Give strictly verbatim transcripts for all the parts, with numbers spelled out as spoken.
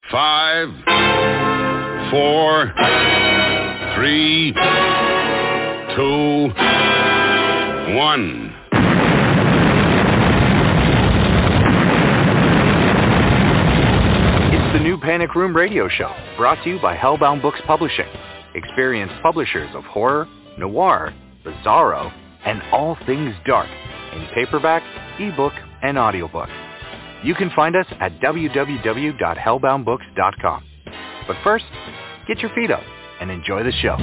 Five, four, three, two, one. It's the new Panic Room Radio Show, brought to you by Hellbound Books Publishing, experienced publishers of horror, noir, bizarro, and all things dark in paperback, ebook, and audiobook. You can find us at w w w dot hellbound books dot com. But first, get your feet up and enjoy the show.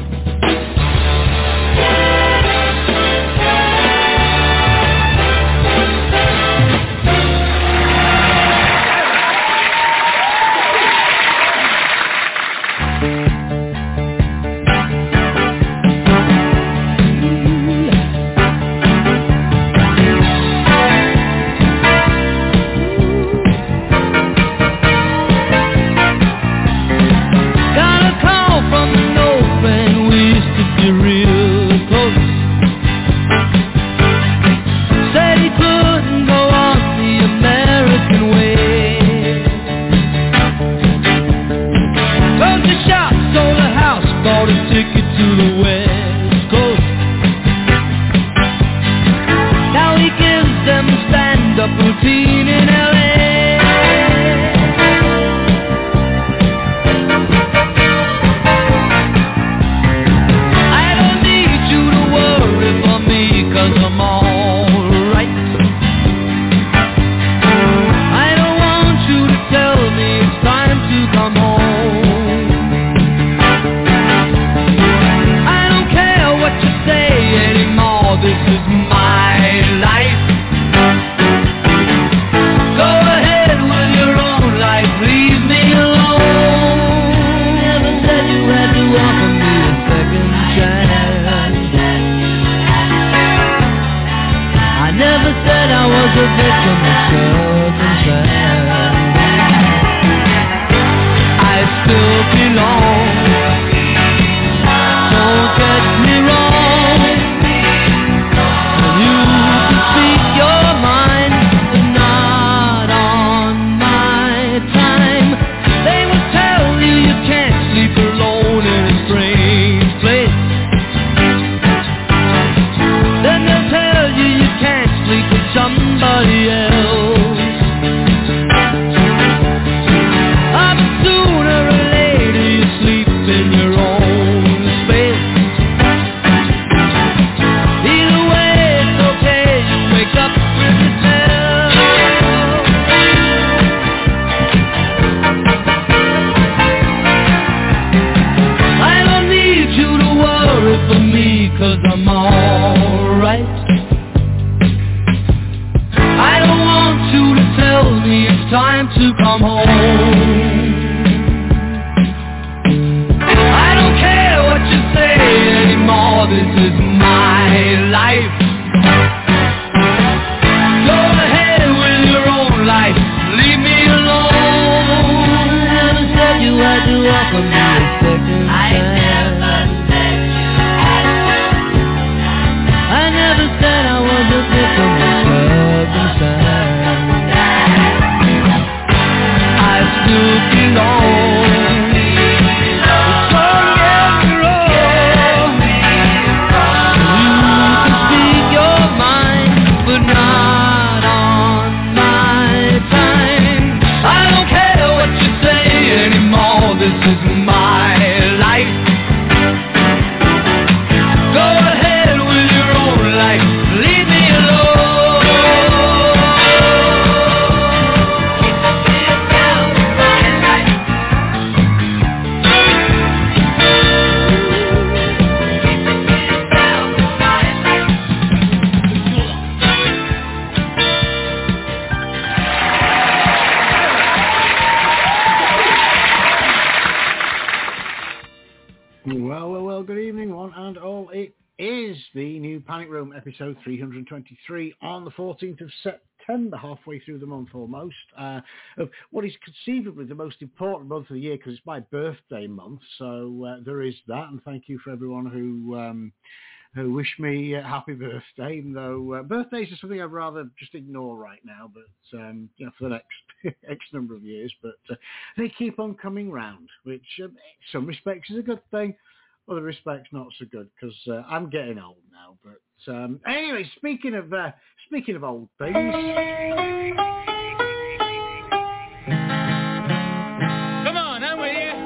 Episode three hundred twenty-three on the fourteenth of September, halfway through the month almost, uh, of what is conceivably the most important month of the year because it's my birthday month, so uh, there is that, and thank you for everyone who um, who wish me a happy birthday, even though uh, birthdays are something I'd rather just ignore right now, but um, you know, for the next X number of years. But uh, they keep on coming round, which um, in some respects is a good thing, other respects not so good, because uh, I'm getting old now. But um, anyway, speaking of uh, speaking of old things. Come on, I'm with you.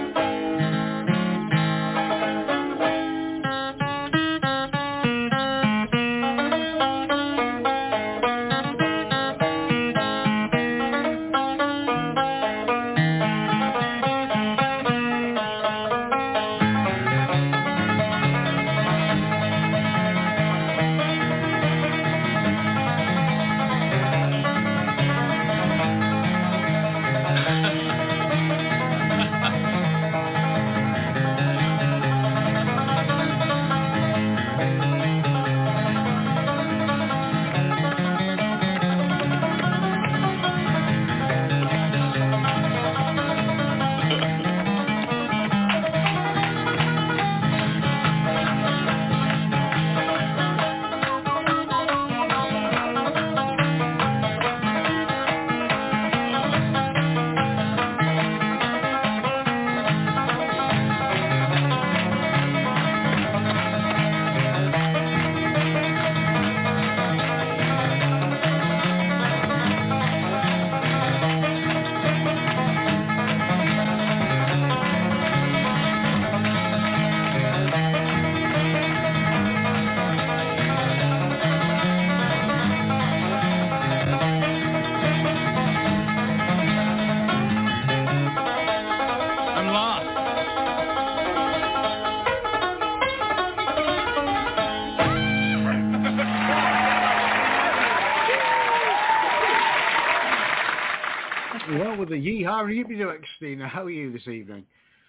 With the yeehaw and yippee do, Christina. How are you this evening?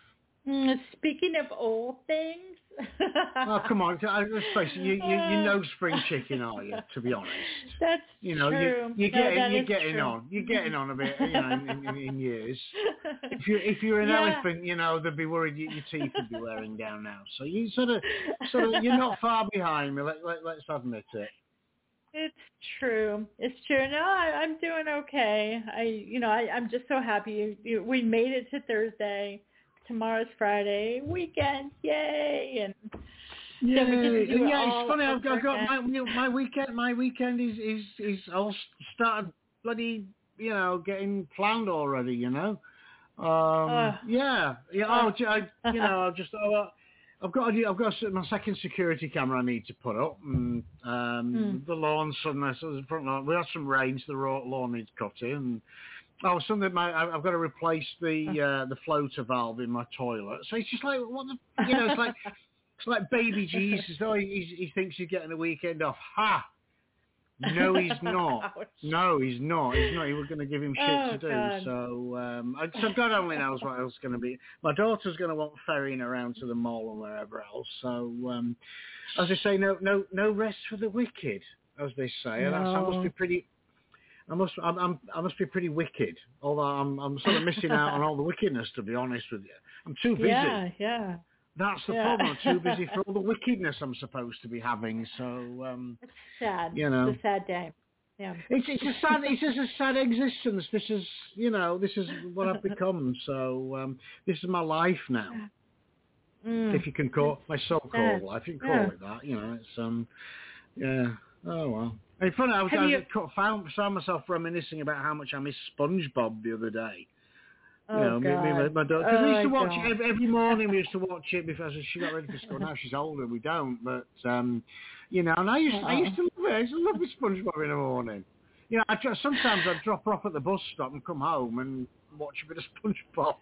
Mm, speaking of old things. Oh, come on. Let's face it, you, you, you're no spring chicken, are you, to be honest? That's you know, true. You, you're no, getting, you're getting true. on. You're getting on a bit, you know, in, in, in years. If, you, if you're an yeah. elephant, you know, they'd be worried you, your teeth would be wearing down now. So you sort of, sort of, you're not far behind me, let, let, let's admit it. It's true. It's true. No, I, I'm doing okay. I, you know, I, I'm just so happy you, you, we made it to Thursday. Tomorrow's Friday weekend, yay! And yeah, then we get to do it yeah. all It's funny. I've got, I've got again. my my weekend. My weekend is is is all started bloody, you know, getting planned already. You know. Um, uh, yeah. Yeah. uh, Oh, I, you know, I've just. Oh, I've got I've got my second security camera I need to put up. And, um, mm. The lawn suddenly, so the front lawn. We had some rain, so the lawn needs cutting. And, oh, something. My I've got to replace the uh, the floater valve in my toilet. So it's just like what the, you know. It's like it's like baby Jesus. Oh, he, he thinks he's getting a weekend off. Ha! No, he's not. No, he's not. He's not. He was going to give him shit oh, to do. God. So, um, I, so God only knows what else is going to be. My daughter's going to want ferrying around to the mall and wherever else. So, um, as they say, no, no, no rest for the wicked, as they say. And that's, I must be pretty. I must. I'm, I'm. I must be pretty wicked. Although I'm. I'm sort of missing out on all the wickedness, to be honest with you. I'm too busy. Yeah. Yeah. That's the yeah. problem. I'm too busy for all the wickedness I'm supposed to be having. So, um, it's sad. You know, it's a sad day. Yeah. It's it's a sad. It's just a sad existence. This is, you know, this is what I've become. So, um, this is my life now. Mm. If you can call my so-called life, you can call yeah. it that. You know, it's um, yeah. Oh well. It's funny. I was, I you... found found myself reminiscing about how much I missed SpongeBob the other day. You oh, know, God. me, me, my, my daughter. Because oh, we used to watch God. it every, every morning. We used to watch it because she got ready for school. Now she's older, we don't. But um, you know, and I used Uh-oh. I used to love it. I used to love SpongeBob in the morning. You know, I just, sometimes I'd drop her off at the bus stop and come home and watch a bit of SpongeBob.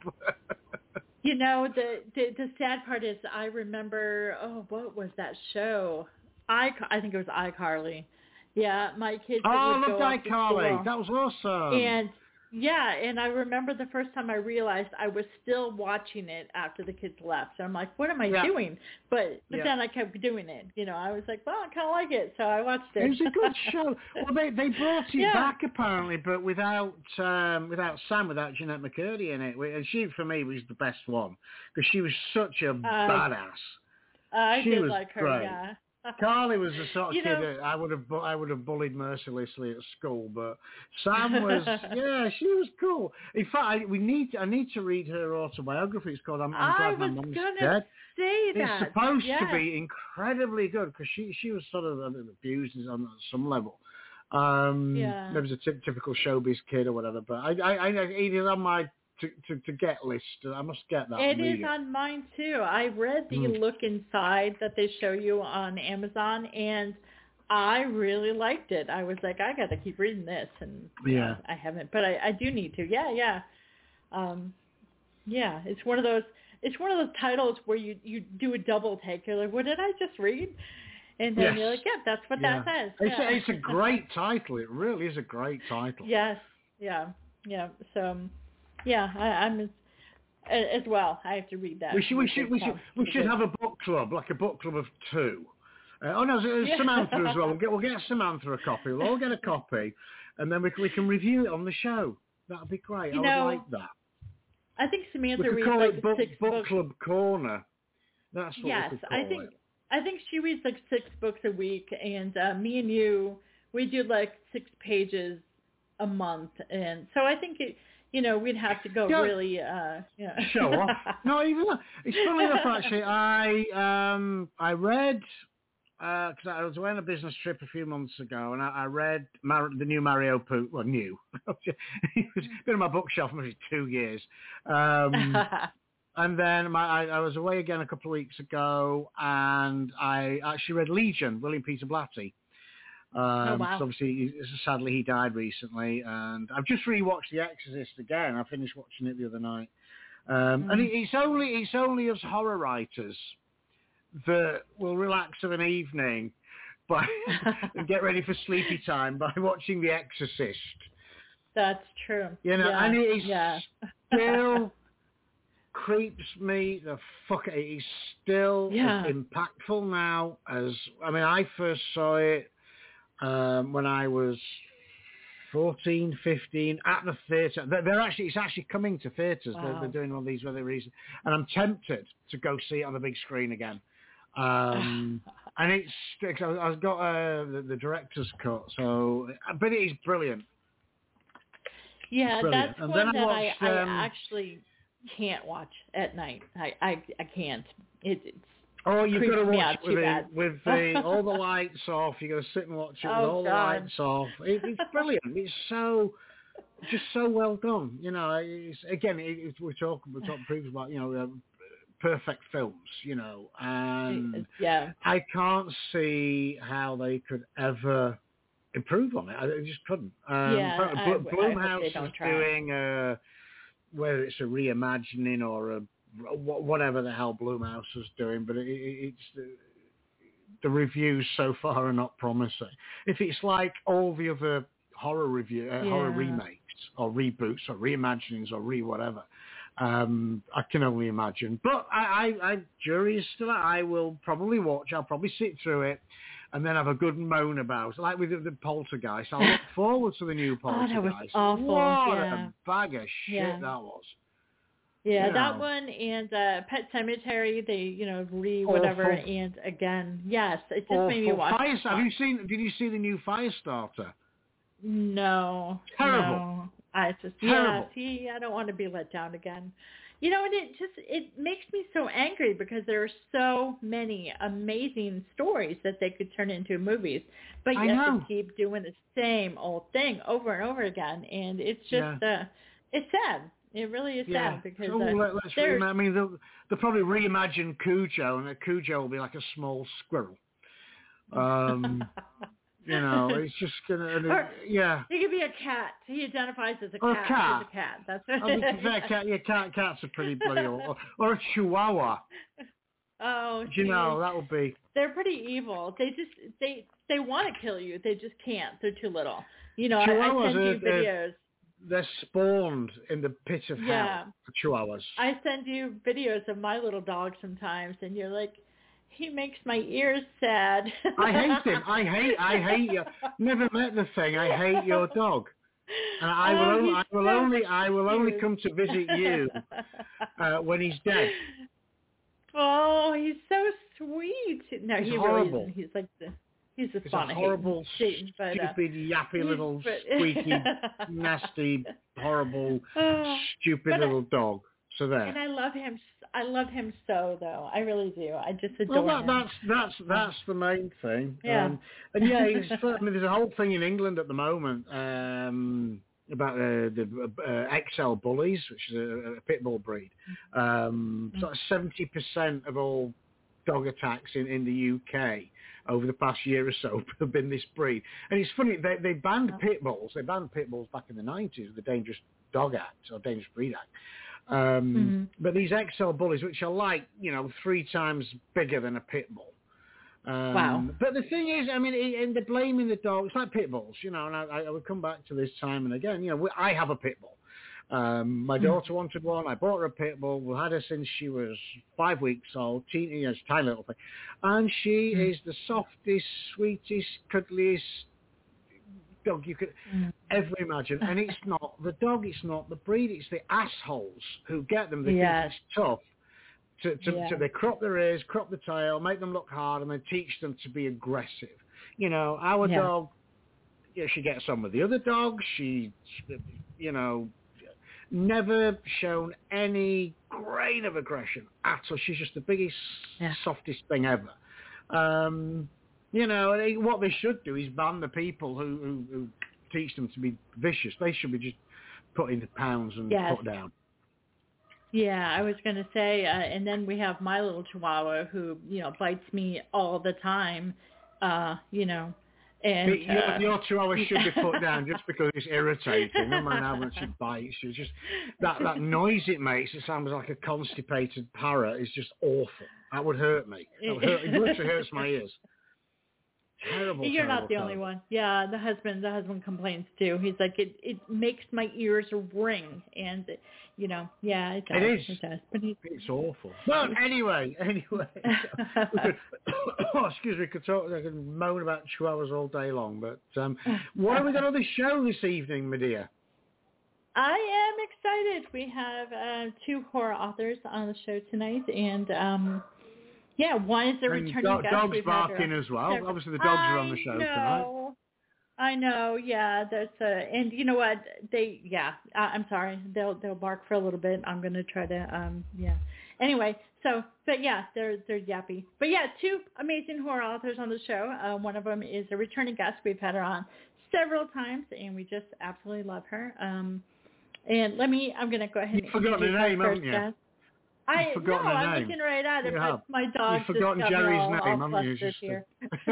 You know, the, the the sad part is I remember. Oh, what was that show? I I think it was iCarly. Yeah, my kids. Oh, I would loved go off to iCarly. school. That was awesome. And yeah, and I remember the first time I realized I was still watching it after the kids left. So I'm like, what am I yeah. doing? But but yeah. then I kept doing it. You know, I was like, well, I kind of like it, so I watched it. It was a good show. Well, they they brought it yeah. back apparently, but without um, without Sam, without Jeanette McCurdy in it. And she, for me, was the best one because she was such a uh, badass. I she did was like her. great. Yeah. Carly was the sort of You kid know- that I would have bu- I would have bullied mercilessly at school, but Sam was yeah, she was cool. In fact, I, we need I need to read her autobiography. It's called "I'm, I'm I Glad My was Mum's gonna Dead." say that. It's supposed yes. to be incredibly good because she she was sort of uh, abused on some level. Um, Yeah. There was a ty- typical showbiz kid or whatever, but I I, I it is on my to, to, to get list. I must get that. It and read is on mine too. I read the Mm. look inside that they show you on Amazon, and I really liked it. I was like, I got to keep reading this, and you Yeah. know, I haven't, but I, I do need to. Yeah, yeah, um, yeah. It's one of those. It's one of those titles where you you do a double take. You're like, what did I just read? And then Yes. you're like, yeah, that's what Yeah. that says. It's, yeah. a, it's a great title. It really is a great title. Yes. Yeah. Yeah. So, um, yeah, I, I'm as, as well. I have to read that. We should we should we should we should Because- have a book club, like a book club of two. Uh, oh no, there's Yeah. Samantha as well. We'll get we'll get Samantha a copy. We'll all get a copy, and then we can, we can review it on the show. That'd be great. You I know, would like that. I think Samantha We could reads call like it book, six book books. club corner. That's what Yes, we could call I think it. I think she reads like six books a week, and uh, me and you, we do like six pages a month, and so I think it, you know, we'd have to go Yeah. really, uh, you know. Show off. No, even that. It's funny enough actually. I um I read because I was away on a business trip a few months ago, and I, I read Mar- the new Mario Puzo. Well, new. It's been on my bookshelf for maybe two years. Um, and then my, I, I was away again a couple of weeks ago, and I actually read Legion, William Peter Blatty. Um, Oh, wow. 'cause obviously, he- sadly, he died recently, and I've just rewatched The Exorcist again. I finished watching it the other night, um, and it, it's only it's only us horror writers that will relax of an evening by and get ready for sleepy time by watching The Exorcist. That's true. You know, yeah. and it is yeah. still creeps me the fuck. It is still Yeah. as impactful now as I mean. I first saw it um, when I was fourteen, fifteen at the theatre. They're, they're actually it's actually coming to theatres. They're, Wow. they're doing all these other reasons, and I'm tempted to go see it on the big screen again. Um, and it's I've got uh, the, the director's cut, so but it is brilliant. Yeah, Brilliant. that's And one then I that watched, I, um, I actually can't watch at night. I I, I can't. It, it's Oh, you've creeps got to me watch out it with too the, bad. with the all the lights off. You've got to sit and watch it with Oh, all the God. lights off. It, it's brilliant. It's so just so well done. You know, it's, again, it, it's, we're talking we're talking previously about you know um, perfect films. You know, and yeah. I can't see how they could ever improve on it. I I just couldn't. Um, Yeah, Bl- I- I hope Blumhouse they is don't try. doing uh, whether it's a reimagining or a wh- whatever the hell Blumhouse is doing, but it, it, it's the, the reviews so far are not promising. If it's like all the other horror review, uh, horror Yeah. remakes or reboots or reimaginings or re whatever, um, I can only imagine. But I, I, I jury is still out. I will probably watch. I'll probably sit through it. And then have a good moan about it, like with the, the Poltergeist. I look forward to the new Oh, Poltergeist. that was awful, What yeah. a bag of shit Yeah. that was. Yeah, You that know. one and uh, Pet Cemetery, they, you know, re whatever, Awful. and again, yes, it just made me Awful. watch. Fire, have you seen? Did you see the new Firestarter? No. Terrible. No. I just, Terrible. yeah, see, I don't want to be let down again. You know, and it just, it makes me so angry because there are so many amazing stories that they could turn into movies, but I yet know. they keep doing the same old thing over and over again, and it's just, uh, it's sad. It really is Yeah. sad because So uh, let, let's there's- reima- I mean, they'll, they'll probably reimagine Cujo, and a Cujo will be like a small squirrel. Um, you know, it's just gonna, Or- yeah. He could be a cat. He identifies as a Or a cat. cat. He's a cat. That's what I mean, fair cat, yeah, cat, cats are pretty bloody, or, or a Chihuahua. Oh, You know, geez. that would be. They're pretty evil. They just they they want to kill you. They just can't. They're too little. You know, I, I Chihuahuas send you are- they're- videos. They're spawned in the pit of Yeah. hell. Chihuahuas. I send you videos of my little dog sometimes, and you're like, he makes my ears sad. I hate him. I hate. I hate you. Never met the thing. I hate your dog. And I will. Oh, only, he's I will so only. I will only cute. come to visit you uh, when he's dead. Oh, he's so sweet. No, He's he horrible. really isn't. He's like the he's the He's a spawn of horrible, Satan, but, uh, stupid, yappy little, but- squeaky, nasty, horrible, Oh, stupid but I- little dog. So there. And I love him. I love him so, though. I really do. I just adore Well, that, him. that's that's that's the main thing. Yeah. Um, and yeah, it's, I mean, there's a whole thing in England at the moment um, about uh, the uh, X L bullies, which is a, a pit bull breed. Um, sort of seventy percent of all dog attacks in, in the U K over the past year or so have been this breed. And it's funny, they, they banned pit bulls. They banned pit bulls back in the nineties with the Dangerous Dog Act, or Dangerous Breed Act. Um, mm-hmm. But these X L bullies, which are like, you know, three times bigger than a pit bull. Um, wow. But the thing is, I mean, and they're blaming the dogs. It's like pit bulls, you know, and I, I would come back to this time and again. You know, we, I have a pit bull. Um, my daughter wanted one. I bought her a pit bull. We had her since she was five weeks old, teeny, you know, tiny little thing. And she mm. is the softest, sweetest, cuddliest dog you could mm. ever imagine. And it's not the dog, it's not the breed, it's the assholes who get them. They yes. think it's tough. To, to, yeah. to they crop their ears, crop the tail, make them look hard, and then teach them to be aggressive. You know, our yeah. dog, you know, she gets on with the other dogs. She, you know, never shown any grain of aggression at all. She's just the biggest, yeah. softest thing ever. Um, you know, what they should do is ban the people who, who, who teach them to be vicious. They should be just put into pounds and yes. put down. Yeah, I was going to say, uh, and then we have my little Chihuahua who, you know, bites me all the time, uh, you know, and... But your, uh, your Chihuahua should be put down just because it's irritating. No matter how much it bites you. Just, that, that noise it makes, it sounds like a constipated parrot, is just awful. That would hurt me. That would hurt, it literally hurts my ears. Terrible, You're terrible, not the terrible. only one. Yeah, the husband, the husband complains too. He's like, it, it makes my ears ring, and you know, yeah, it does. It is. It does. But he, it's awful. But anyway, anyway, we could, oh, excuse me, could talk, I could moan about chihuahuas all day long. But um, what have we got on the show this evening, my dear? I am excited. We have uh, two horror authors on the show tonight, and. um Yeah, one is a returning do- guest. Dogs We've barking had, uh, as well. several, Obviously, the dogs I are on the show know, tonight. I know. Yeah, that's a. And you know what? They. Yeah. I, I'm sorry. They'll they'll bark for a little bit. I'm gonna try to. Um. Yeah. Anyway. So. But yeah, they're they're yappy. But yeah, two amazing horror authors on the show. Uh, one of them is a returning guest. We've had her on several times, and we just absolutely love her. Um. And let me. I'm gonna go ahead. You've and forgotten her name, haven't you? Guest. I You've no, forgotten her I'm name. looking right at it, You but have. my dog You've forgotten just got Jerry's all, name, all haven't you? flustered Just, here.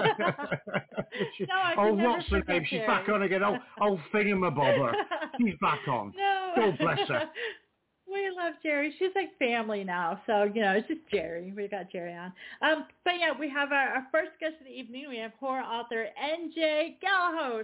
no, I oh, can never what's her forget name? She's Jerry. back on again. Oh, oh, thingamabobber. She's back on. No. God bless her. We love Jerry. She's like family now, so you know it's just Jerry. We got Jerry on. Um, but yeah, we have our, our first guest of the evening. We have horror author N J Galahos.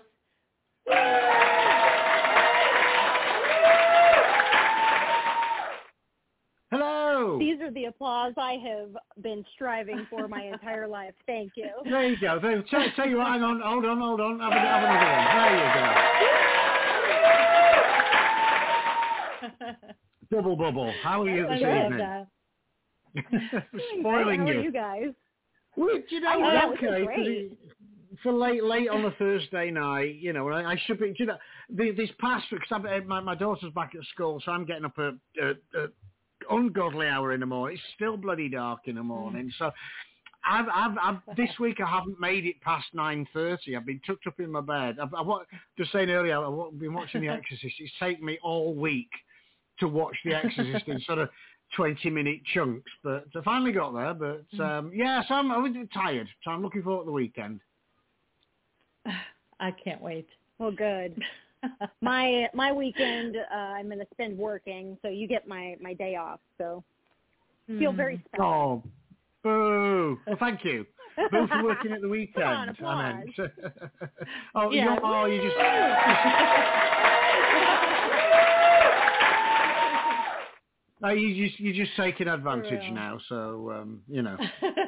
Hello. These are the applause I have been striving for my entire life. Thank you. There you go. There, tell, tell you what, hang on, hold on, hold on. Have, a, have another one. There you go. Double bubble. How are you this evening? Spoiling How you. are you guys? Well, you know, I know, okay. great. For late, late on a Thursday night, you know, I, I should be. You know, the, this past week, cause I'm, my, my daughter's back at school, so I'm getting up at. at, at ungodly hour in the morning. It's still bloody dark in the morning. So I've, I've, I've, this week I haven't made it past nine thirty. I've been tucked up in my bed. I've, I've just saying earlier, I've been watching The Exorcist. It's taken me all week to watch The Exorcist in sort of twenty minute chunks, but I finally got there. But um, yeah, so I'm, I'm tired. So I'm looking forward to the weekend. I can't wait. Well, good. my my weekend uh, I'm going to spend working, so you get my, my day off. So feel very special. Oh, boo! Well, thank you. Boo for working at the weekend. Come on, applause. I meant. oh, Yeah. you're, oh, you just. No, you just you're just taking advantage now. So um, you know.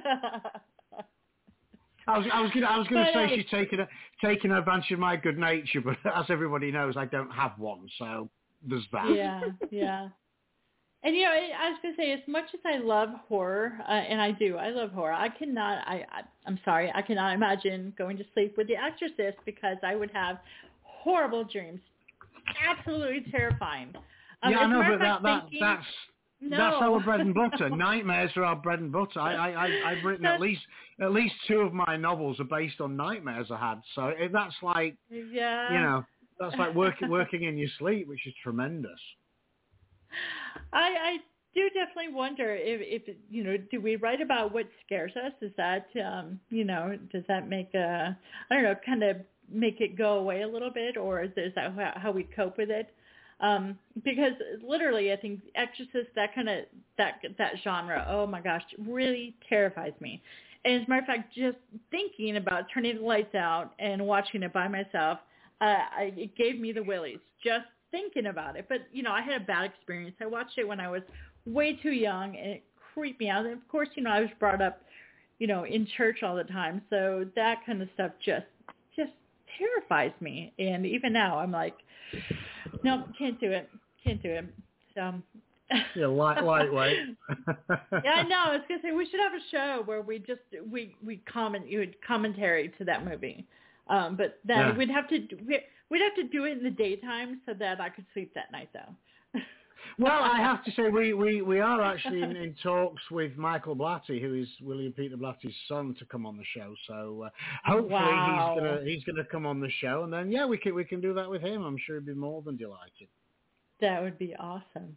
I was I was gonna I was gonna say she's taking taking advantage of my good nature, but as everybody knows, I don't have one, so there's that. Yeah, yeah. And you know, I I was gonna say, as much as I love horror, uh, and I do, I love horror. I cannot. I, I I'm sorry, I cannot imagine going to sleep with The Exorcist because I would have horrible dreams, absolutely terrifying. Um, yeah, I know, but fact, that, that thinking, that's no. that's our bread and butter. Nightmares are our bread and butter. I, I, I I've written at least at least two of my novels are based on nightmares I had. So if that's like, yeah, you know, that's like working working in your sleep, which is tremendous. I, I do definitely wonder if, if, you know, do we write about what scares us? Is that, um, you know, does that make a, I don't know, kind of make it go away a little bit, or is, is that how, how we cope with it? Um, because literally, I think Exorcist, that kind of, that, that genre, oh my gosh, really terrifies me. And as a matter of fact, just thinking about turning the lights out and watching it by myself, uh, I, it gave me the willies, just thinking about it. But, you know, I had a bad experience. I watched it when I was way too young, and it creeped me out. And, of course, you know, I was brought up, you know, in church all the time. So that kind of stuff just just terrifies me. And even now, I'm like, no, can't do it. Can't do it. So... Yeah, light, lightweight. Yeah, I know. I was gonna say we should have a show where we just we we comment you would commentary to that movie, um, but then Yeah. we'd have to we'd have to do it in the daytime so that I could sleep that night though. Well, I have to say we, we, we are actually in, in talks with Michael Blatty, who is William Peter Blatty's son, to come on the show. So uh, hopefully Wow. he's gonna he's gonna come on the show, and then yeah, we can we can do that with him. I'm sure he'd be more than delighted. That would be awesome.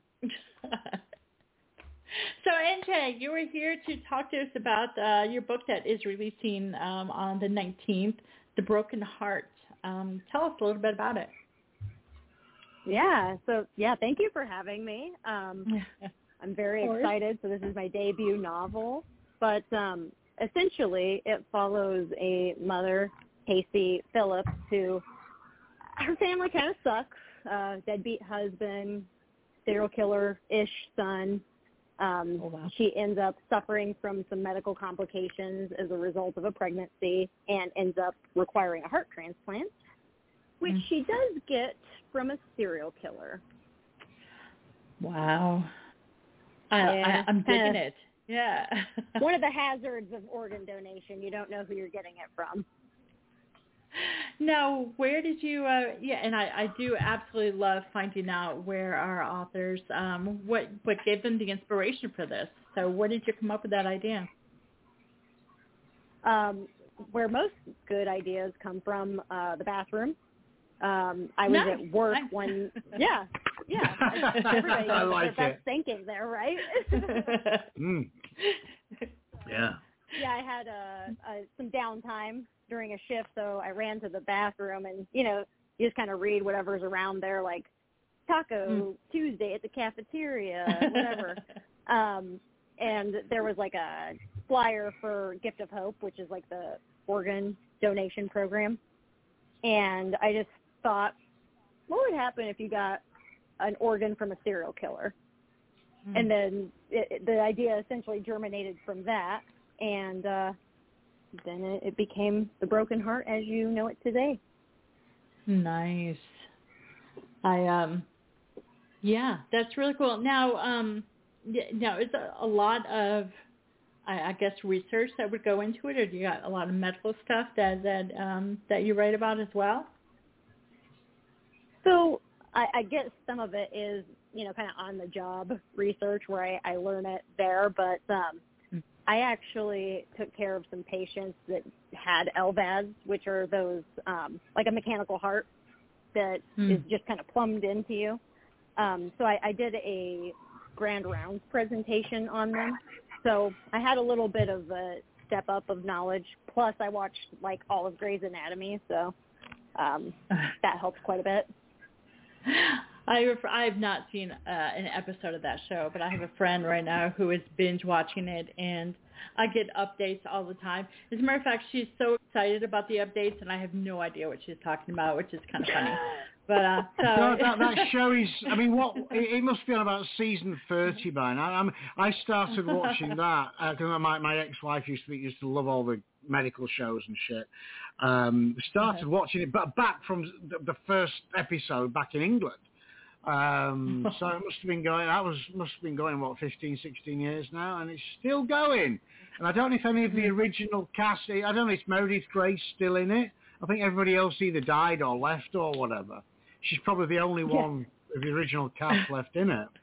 So, N J, you were here to talk to us about uh, your book that is releasing um, on the nineteenth, The Broken Heart. Um, tell us a little bit about it. Yeah, so, yeah, thank you for having me. Um, I'm very excited. So this is my debut novel. But um, essentially, it follows a mother, Casey Phillips, who, her family kind of sucks. Uh, deadbeat husband, serial killer-ish son. Um, Oh, wow. She ends up suffering from some medical complications as a result of a pregnancy and ends up requiring a heart transplant, which Mm. she does get from a serial killer. Wow. I, Yeah. I, I'm digging Uh, it. Yeah. One of the hazards of organ donation, you don't know who you're getting it from. Now, where did you, uh, yeah, and I, I do absolutely love finding out where our authors, um, what, what gave them the inspiration for this. So where did you come up with that idea? Um, where most good ideas come from, uh, the bathroom. Um, I was Nice. at work Nice. when, yeah, yeah. Everybody I has like their it. best thinking there, right? Mm. Yeah. Yeah, I had uh, uh, some downtime during a shift, so I ran to the bathroom, and, you know, you just kind of read whatever's around there, like Taco Mm. Tuesday at the cafeteria, whatever. um, and there was like a flyer for Gift of Hope, which is like the organ donation program. And I just thought, what would happen if you got an organ from a serial killer? Mm. And then it, the idea essentially germinated from that, and uh, then it, it became The Broken Heart as you know it today. Nice. I, um, yeah, that's really cool. Now, um, y- now is a, a lot of, I, I guess, research that would go into it, or do you got a lot of medical stuff that, that, um, that you write about as well? So I, I guess some of it is, you know, kind of on-the-job research where I, I learn it there, but um, Mm. I actually took care of some patients that had L V A Ds, which are those, um, like a mechanical heart that Mm. is just kind of plumbed into you. Um, so I, I did a Grand Rounds presentation on them. So I had a little bit of a step up of knowledge. Plus I watched like all of Grey's Anatomy, so um, that helped quite a bit. I ref- I have not seen uh, an episode of that show, but I have a friend right now who is binge watching it, and I get updates all the time. As a matter of fact, she's so excited about the updates, and I have no idea what she's talking about, which is kind of funny. But uh, so No, that, that show is, I mean, what it, it must be on about season thirty by now. I'm, I started watching that because my, my ex-wife used to, used to love all the medical shows and shit. Um, started Uh-huh. watching it, but back from the, the first episode back in England. Um, so it must have been going. That was must have been going what fifteen, sixteen years now, and it's still going. And I don't know if any of the original cast. I don't know if Meredith Gray's still in it. I think everybody else either died or left or whatever. She's probably the only one yeah. of the original cast left in it.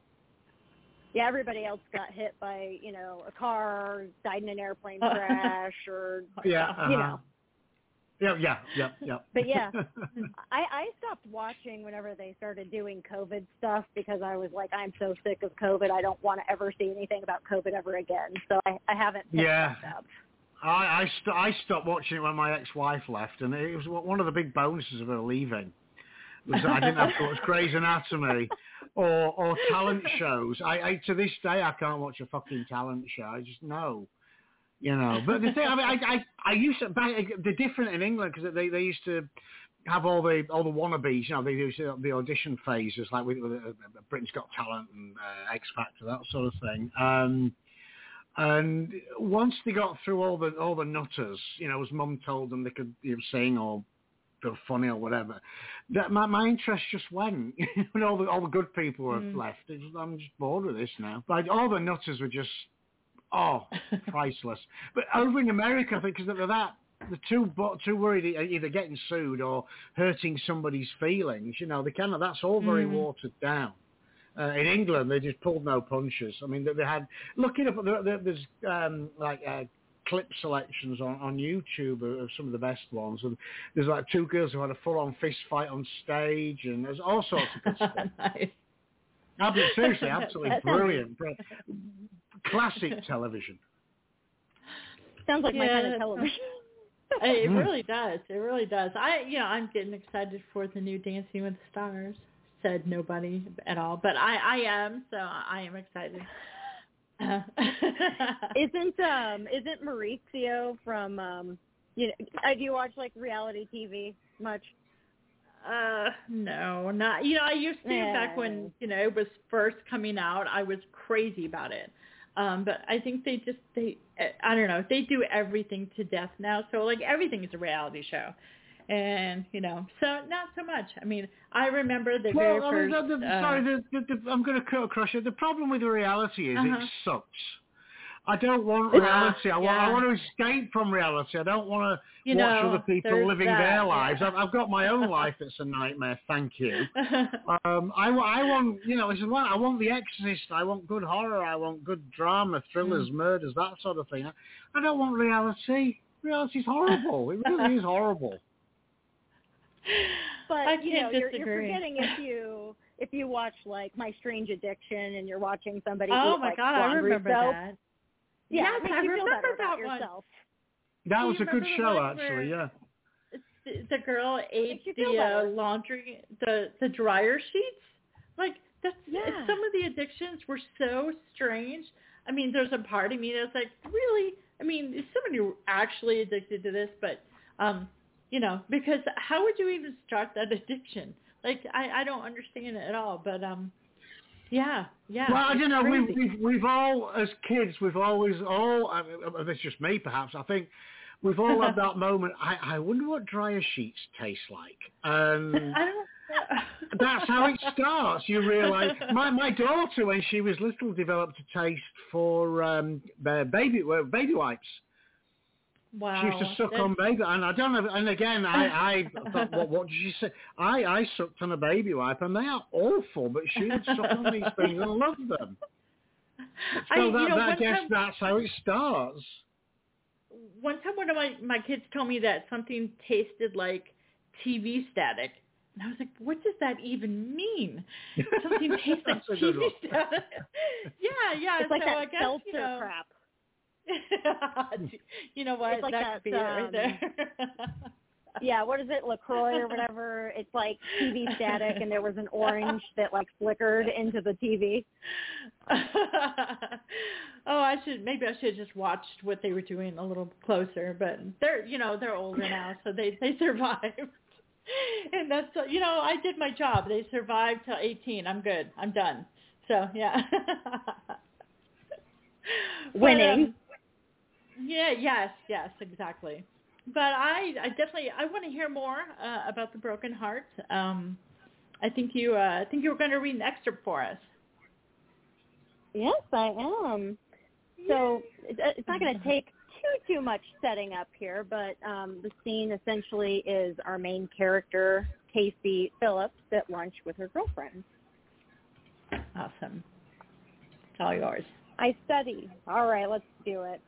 Yeah, everybody else got hit by, you know, a car, died in an airplane crash, or yeah, uh-huh. you know. Yeah, yeah, yeah, yeah. But yeah, I, I stopped watching whenever they started doing COVID stuff because I was like, I'm so sick of COVID. I don't want to ever see anything about COVID ever again. So I, I haven't picked yeah. that up. I I, st- I stopped watching it when my ex-wife left, and it was one of the big bonuses of her leaving. Was that I didn't have to watch Grey's Anatomy or or talent shows. I, I to this day I can't watch a fucking talent show. I just know. You know, but the thing, I mean, I, I, I used to, back, they're different in England because they, they used to have all the, all the wannabes, you know, they used to, the audition phases, like with, with uh, Britain's Got Talent and uh, X Factor, that sort of thing. Um, and once they got through all the, all the nutters, you know, as Mum told them they could you know, sing or they were funny or whatever, that my, my interest just went. And all the, all the good people were mm. left. It was, I'm just bored with this now. But all the nutters were just, oh, priceless. But over in America, I think, because they're that, they're too, too worried either getting sued or hurting somebody's feelings. You know, they kind of, that's all very mm. watered down. Uh, in England, they just pulled no punches. I mean, they, they had, look it up, there, there, there's um, like uh, clip selections on, on YouTube of, of some of the best ones. And there's like two girls who had a full-on fist fight on stage, and there's all sorts of good stuff. Nice. Absolutely, seriously, absolutely brilliant. Classic television. Sounds like yeah, my kind of television. It really does. It really does. I, you know, I'm getting excited for the new Dancing with the Stars. Said nobody at all, but I, I am. So I am excited. isn't um, isn't Maurizio from um, you know? Do you watch like reality T V much? Uh, no, not, you know, I used to yeah. back when, you know, it was first coming out, I was crazy about it. Um, but I think they just, they, I don't know, they do everything to death now. So like everything is a reality show. And, you know, so not so much. I mean, I remember the well, very I mean, first. The, the, uh, sorry, the, the, the, I'm going to cut across you. The problem with the reality is uh-huh. it sucks. I don't want reality. I, want, yeah. I want to escape from reality. I don't want to you watch know, other people living that, their lives. yeah. I've, I've got my own life that's a nightmare. Thank you. um, I, I want, you know, this is what I want. The Exorcist. I want good horror. I want good drama, thrillers, mm. murders, that sort of thing. I, I don't want reality. Reality's horrible. It really is horrible. But you know, you're, you're forgetting if you if you watch like My Strange Addiction and you're watching somebody. Oh eat, my like, God, I remember soap. that. Yeah, yes, it makes I you feel remember better that about one. yourself. That was a good show, The, actually. Yeah. the girl ate the uh, laundry, the the dryer sheets. Like that's yeah. some of the addictions were so strange. I mean, there's a part of me that's like, really? I mean, is somebody actually addicted to this? But um, you know, because how would you even start that addiction? Like, I, I don't understand it at all. But um. Yeah, yeah. Well, I don't know. Crazy. We've, we've we've all, as kids, we've always all. I mean, it's just me, perhaps. I think we've all had that moment. I, I wonder what dryer sheets taste like. Um, I don't. That's how it starts. You realise. My my daughter, when she was little, developed a taste for um, baby baby wipes. Wow. She used to suck That's... on baby, and I don't know. And again, I, I thought, what, what did she say? I, I sucked on a baby wipe, and they are awful. But she would suck on these things and love them. So I, that, you know, that I guess time, that's how it starts. One time, one of my my kids told me that something tasted like T V static, and I was like, "What does that even mean? Something tastes like T V static?" yeah, yeah. It's like so that I guess, seltzer you know, crap. You know what? It's like that that, could be um, it right there. Yeah, what is it, LaCroix or whatever? It's like T V static, and there was an orange that like flickered into the T V. Oh, I should maybe I should have just watched what they were doing a little closer. But they're you know they're older now, so they they survived. And that's you know I did my job. They survived till eighteen. I'm good. I'm done. So yeah. Winning. But, um, yeah. Yes. Yes. Exactly. But I, I definitely, I want to hear more uh, about the Broken Heart. Um, I think you uh, I think you were going to read an excerpt for us. Yes, I am. So it's not going to take too, too much setting up here, but um, the scene essentially is our main character, Casey Phillips, at lunch with her girlfriend. Awesome. It's all yours. I studied. All right, let's do it.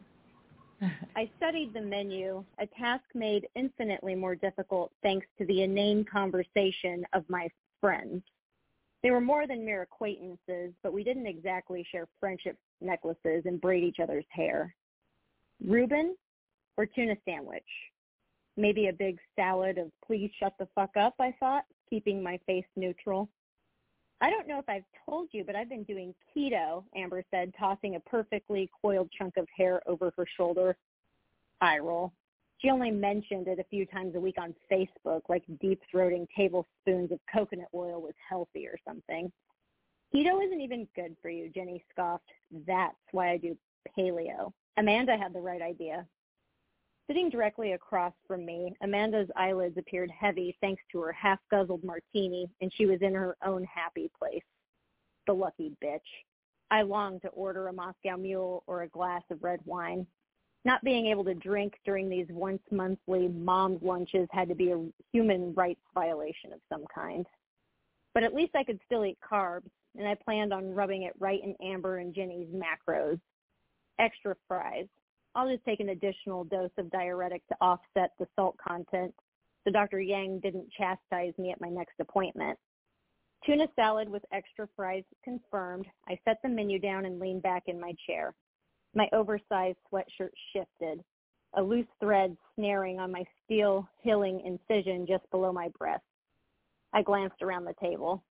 I studied the menu, a task made infinitely more difficult thanks to the inane conversation of my friends. They were more than mere acquaintances, but we didn't exactly share friendship necklaces and braid each other's hair. Reuben or tuna sandwich? Maybe a big salad of please shut the fuck up, I thought, keeping my face neutral. I don't know if I've told you, but I've been doing keto, Amber said, tossing a perfectly coiled chunk of hair over her shoulder. Eye roll. She only mentioned it a few times a week on Facebook, like deep-throating tablespoons of coconut oil was healthy or something. Keto isn't even good for you, Jenny scoffed. That's why I do paleo. Amanda had the right idea. Sitting directly across from me, Amanda's eyelids appeared heavy thanks to her half-guzzled martini, and she was in her own happy place. The lucky bitch. I longed to order a Moscow Mule or a glass of red wine. Not being able to drink during these once-monthly mom's lunches had to be a human rights violation of some kind. But at least I could still eat carbs, and I planned on rubbing it right in Amber and Jenny's macros. Extra fries. I'll just take an additional dose of diuretic to offset the salt content, so Doctor Yang didn't chastise me at my next appointment. Tuna salad with extra fries confirmed. I set the menu down and leaned back in my chair. My oversized sweatshirt shifted, a loose thread snaring on my steel hilling incision just below my breast. I glanced around the table.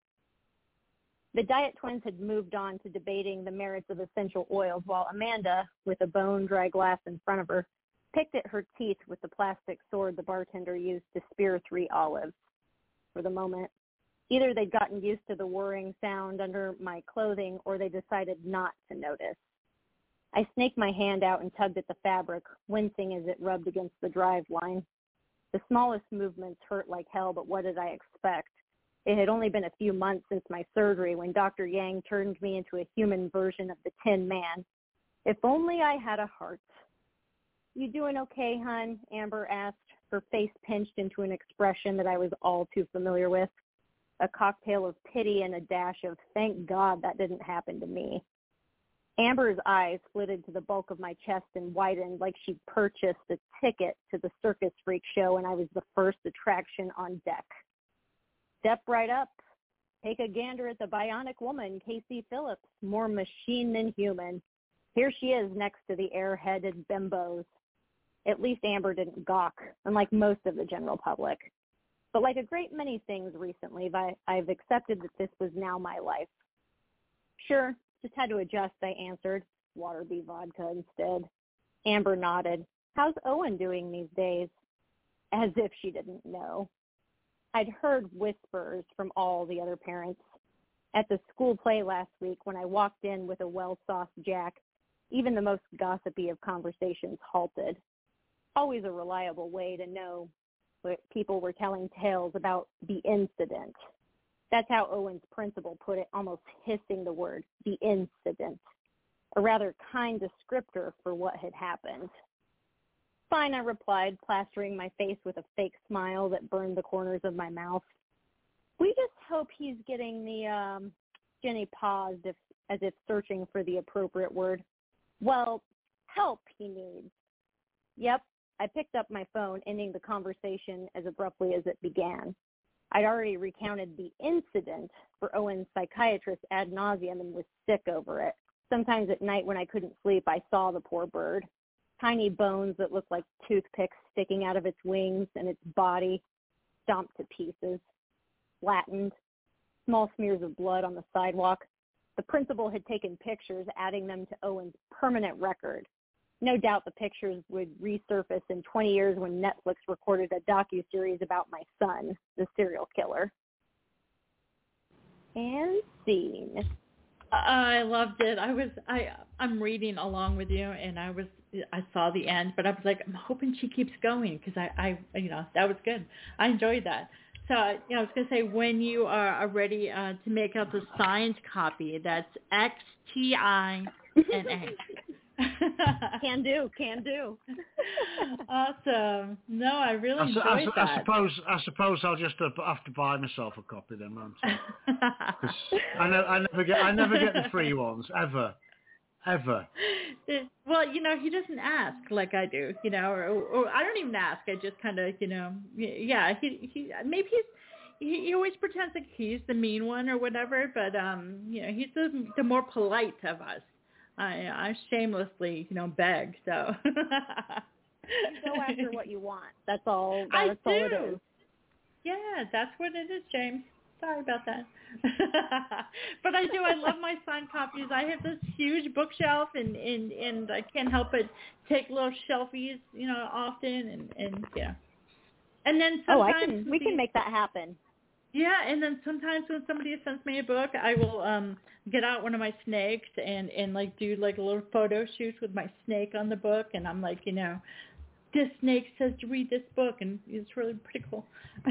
The Diet Twins had moved on to debating the merits of essential oils, while Amanda, with a bone-dry glass in front of her, picked at her teeth with the plastic sword the bartender used to spear three olives. For the moment, either they'd gotten used to the whirring sound under my clothing, or they decided not to notice. I snaked my hand out and tugged at the fabric, wincing as it rubbed against the drive line. The smallest movements hurt like hell, but what did I expect? It had only been a few months since my surgery when Doctor Yang turned me into a human version of the Tin Man. If only I had a heart. You doing okay, hon? Amber asked, her face pinched into an expression that I was all too familiar with. A cocktail of pity and a dash of thank God that didn't happen to me. Amber's eyes flitted to the bulk of my chest and widened like she'd purchased a ticket to the circus freak show and I was the first attraction on deck. Step right up. Take a gander at the bionic woman, Casey Phillips, more machine than human. Here she is next to the airheaded bimbos. At least Amber didn't gawk, unlike most of the general public. But like a great many things recently, I've accepted that this was now my life. Sure, just had to adjust, I answered. Waterby vodka instead. Amber nodded. How's Owen doing these days? As if she didn't know. I'd heard whispers from all the other parents. At the school play last week, when I walked in with a well-sauced Jack, even the most gossipy of conversations halted. Always a reliable way to know what people were telling tales about the incident. That's how Owen's principal put it, almost hissing the word, the incident. A rather kind descriptor for what had happened. Fine, I replied, plastering my face with a fake smile that burned the corners of my mouth. We just hope he's getting the, um, Jenny paused if, as if searching for the appropriate word. Well, help he needs. Yep, I picked up my phone, ending the conversation as abruptly as it began. I'd already recounted the incident for Owen's psychiatrist ad nauseum and was sick over it. Sometimes at night when I couldn't sleep, I saw the poor bird. Tiny bones that looked like toothpicks sticking out of its wings and its body stomped to pieces, flattened, small smears of blood on the sidewalk. The principal had taken pictures, adding them to Owen's permanent record. No doubt the pictures would resurface in twenty years when Netflix recorded a docuseries about my son, the serial killer. And scene. I loved it. I was I I'm reading along with you, and I was I saw the end, but I was like, I'm hoping she keeps going because I I you know that was good. I enjoyed that. So you know, I was going to say when you are ready uh, to make out the signed copy, that's X T I N A. Can do, can do. Awesome. No, I really I, enjoyed I, that. I suppose I suppose I'll just uh, have to buy myself a copy then, won't I? 'Cause I, ne- I never get I never get the free ones ever, ever. Well, you know, he doesn't ask like I do, you know, or, or I don't even ask. I just kind of, you know, yeah. He he maybe he's. He, he always pretends like he's the mean one or whatever, but um, you know, he's the, the more polite of us. I I shamelessly, you know, beg. So you go after what you want. That's all. I That's do. all it is. Yeah, that's what it is, James. Sorry about that. But I do. I love my signed copies. I have this huge bookshelf, and, and, and I can't help but take little shelfies, you know, often, and, and yeah. And then sometimes oh, I can. We can make that happen. Yeah, and then sometimes when somebody sends me a book, I will um get out one of my snakes and, and like do like a little photo shoot with my snake on the book, and I'm like, you know, this snake says to read this book, and it's really pretty cool.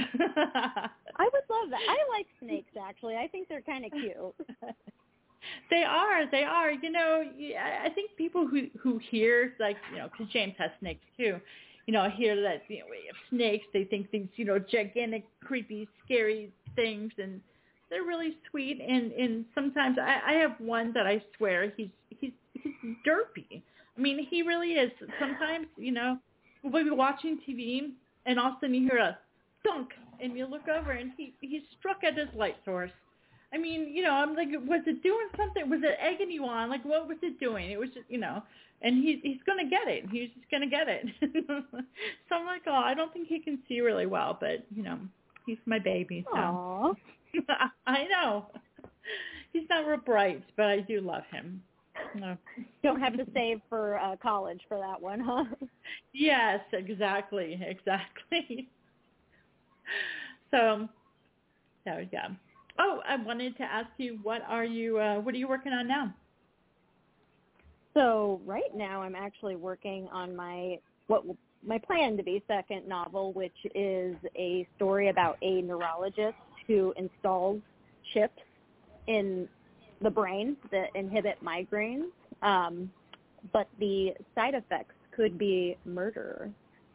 I would love that. I like snakes, actually. I think they're kind of cute. They are, they are. You know, I think people who who hear, like, you know, because James has snakes too. You know, hear that, you know, we have snakes, they think these, you know, gigantic, creepy, scary things, and they're really sweet. And, and sometimes I, I have one that I swear he's he's he's derpy. I mean, he really is. Sometimes, you know, we'll be watching T V, and all of a sudden you hear a thunk, and you look over, and he he struck at his light source. I mean, you know, I'm like, was it doing something? Was it egging you on? Like, what was it doing? It was just, you know, and he, he's going to get it. He's just going to get it. So I'm like, oh, I don't think he can see really well, but, you know, he's my baby. So. Aww. I know. He's not real bright, but I do love him. No. Don't have to save for uh, college for that one, huh? Yes, exactly, exactly. So, so yeah. Oh, I wanted to ask you, what are you, uh, what are you working on now? So right now I'm actually working on my, what my plan to be second novel, which is a story about a neurologist who installs chips in the brain that inhibit migraines. Um, but the side effects could be murder.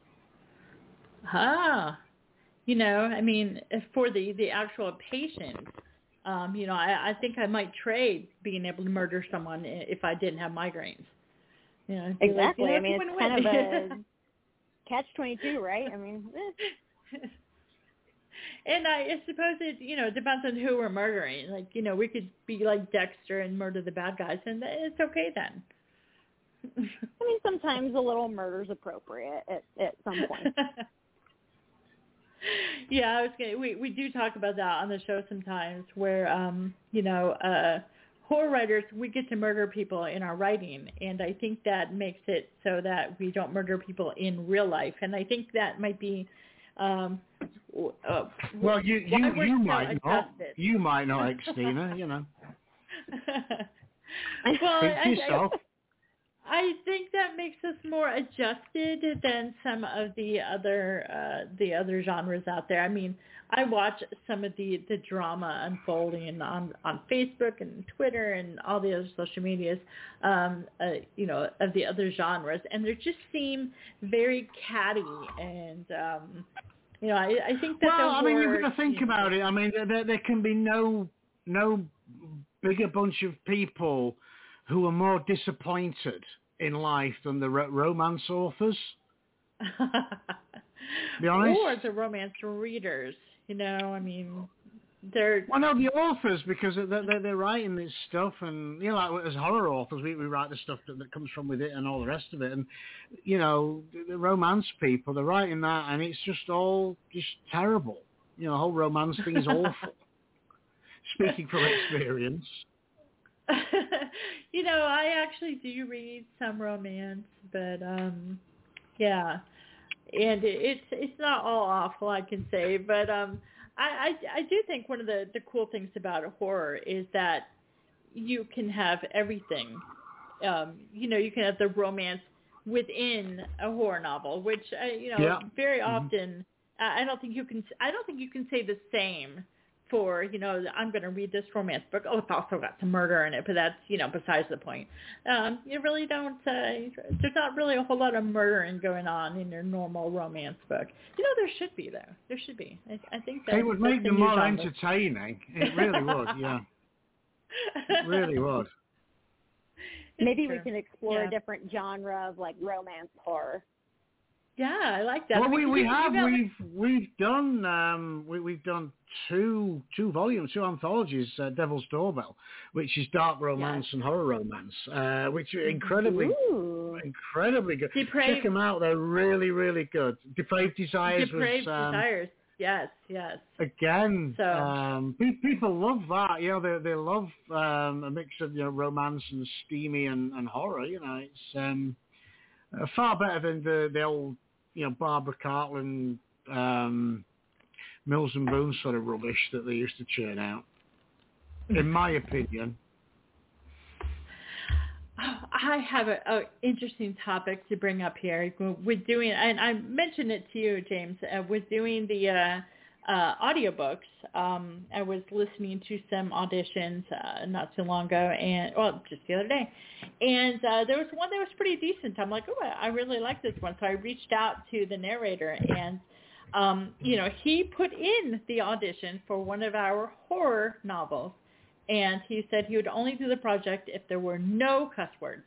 Ah, you know, I mean, for the, the actual patient, um, you know, I, I think I might trade being able to murder someone if I didn't have migraines. You know, exactly. Like, I mean, it's kind of a catch twenty-two, right? I mean, eh. And I suppose it, you know, depends on who we're murdering. Like, you know, we could be like Dexter and murder the bad guys, and it's okay then. I mean, sometimes a little murder's appropriate at, at some point. Yeah, I was gonna, we we do talk about that on the show sometimes, where um, you know, uh, horror writers, we get to murder people in our writing, and I think that makes it so that we don't murder people in real life, and I think that might be. Um, uh, well, you you, you might not. Adjusted. You might not, Xtina, you know. Well, Think I, to yourself. I, I think that makes us more adjusted than some of the other uh, the other genres out there. I mean, I watch some of the, the drama unfolding on, on Facebook and Twitter and all the other social medias, um, uh, you know, of the other genres, and they just seem very catty and, um, you know, I, I think that well, the I mean, horror, you've got to think you know, about it. I mean, there, there can be no no bigger bunch of people who are more disappointed in life than the ro- romance authors. Be honest. Or the romance readers, you know, I mean, they're... Well, no, the authors, because they're, they're, they're writing this stuff, and, you know, like as horror authors, we, we write the stuff that, that comes from with it and all the rest of it, and, you know, the, the romance people, they're writing that, and it's just all just terrible. You know, the whole romance thing is awful. Speaking from experience. You know, I actually do read some romance, but um, yeah, and it, it's it's not all awful, I can say. But um, I, I I do think one of the, the cool things about horror is that you can have everything. Um, you know, you can have the romance within a horror novel, which uh, you know yeah. very mm-hmm. often I don't think you can. I don't think you can say the same for, you know, I'm going to read this romance book. Oh, it's also got some murder in it, but that's, you know, besides the point. Um, you really don't, uh, there's not really a whole lot of murdering going on in your normal romance book. You know, there should be, though. There should be. I, I think that it would make them more genre. entertaining. It really would, yeah. It really would. Maybe we can explore yeah. a different genre of, like, romance horror. Yeah, I like that. Well, we, we have got... we've we've done um, we we've done two two volumes, two anthologies, uh, Devil's Doorbell, which is dark romance yes. and horror romance, uh, which are incredibly Ooh. incredibly good. Depraved... Check them out; they're really really good. Depraved Desires Depraved was um, Desires. Yes, yes. Again, so. um, pe- people love that. You know, they they love um, a mix of you know romance and steamy and, and horror. You know, it's um, uh, far better than the the old. You know, Barbara Cartland, um, Mills and Boon sort of rubbish that they used to churn out, in my opinion. I have an interesting topic to bring up here. We're doing, and I mentioned it to you, James, uh, we're doing the uh, uh, audiobooks. Um, I was listening to some auditions uh, not too long ago, and well, just the other day, and uh, there was one that was pretty decent. I'm like, oh, I really like this one. So I reached out to the narrator, and um, you know, he put in the audition for one of our horror novels, and he said he would only do the project if there were no cuss words.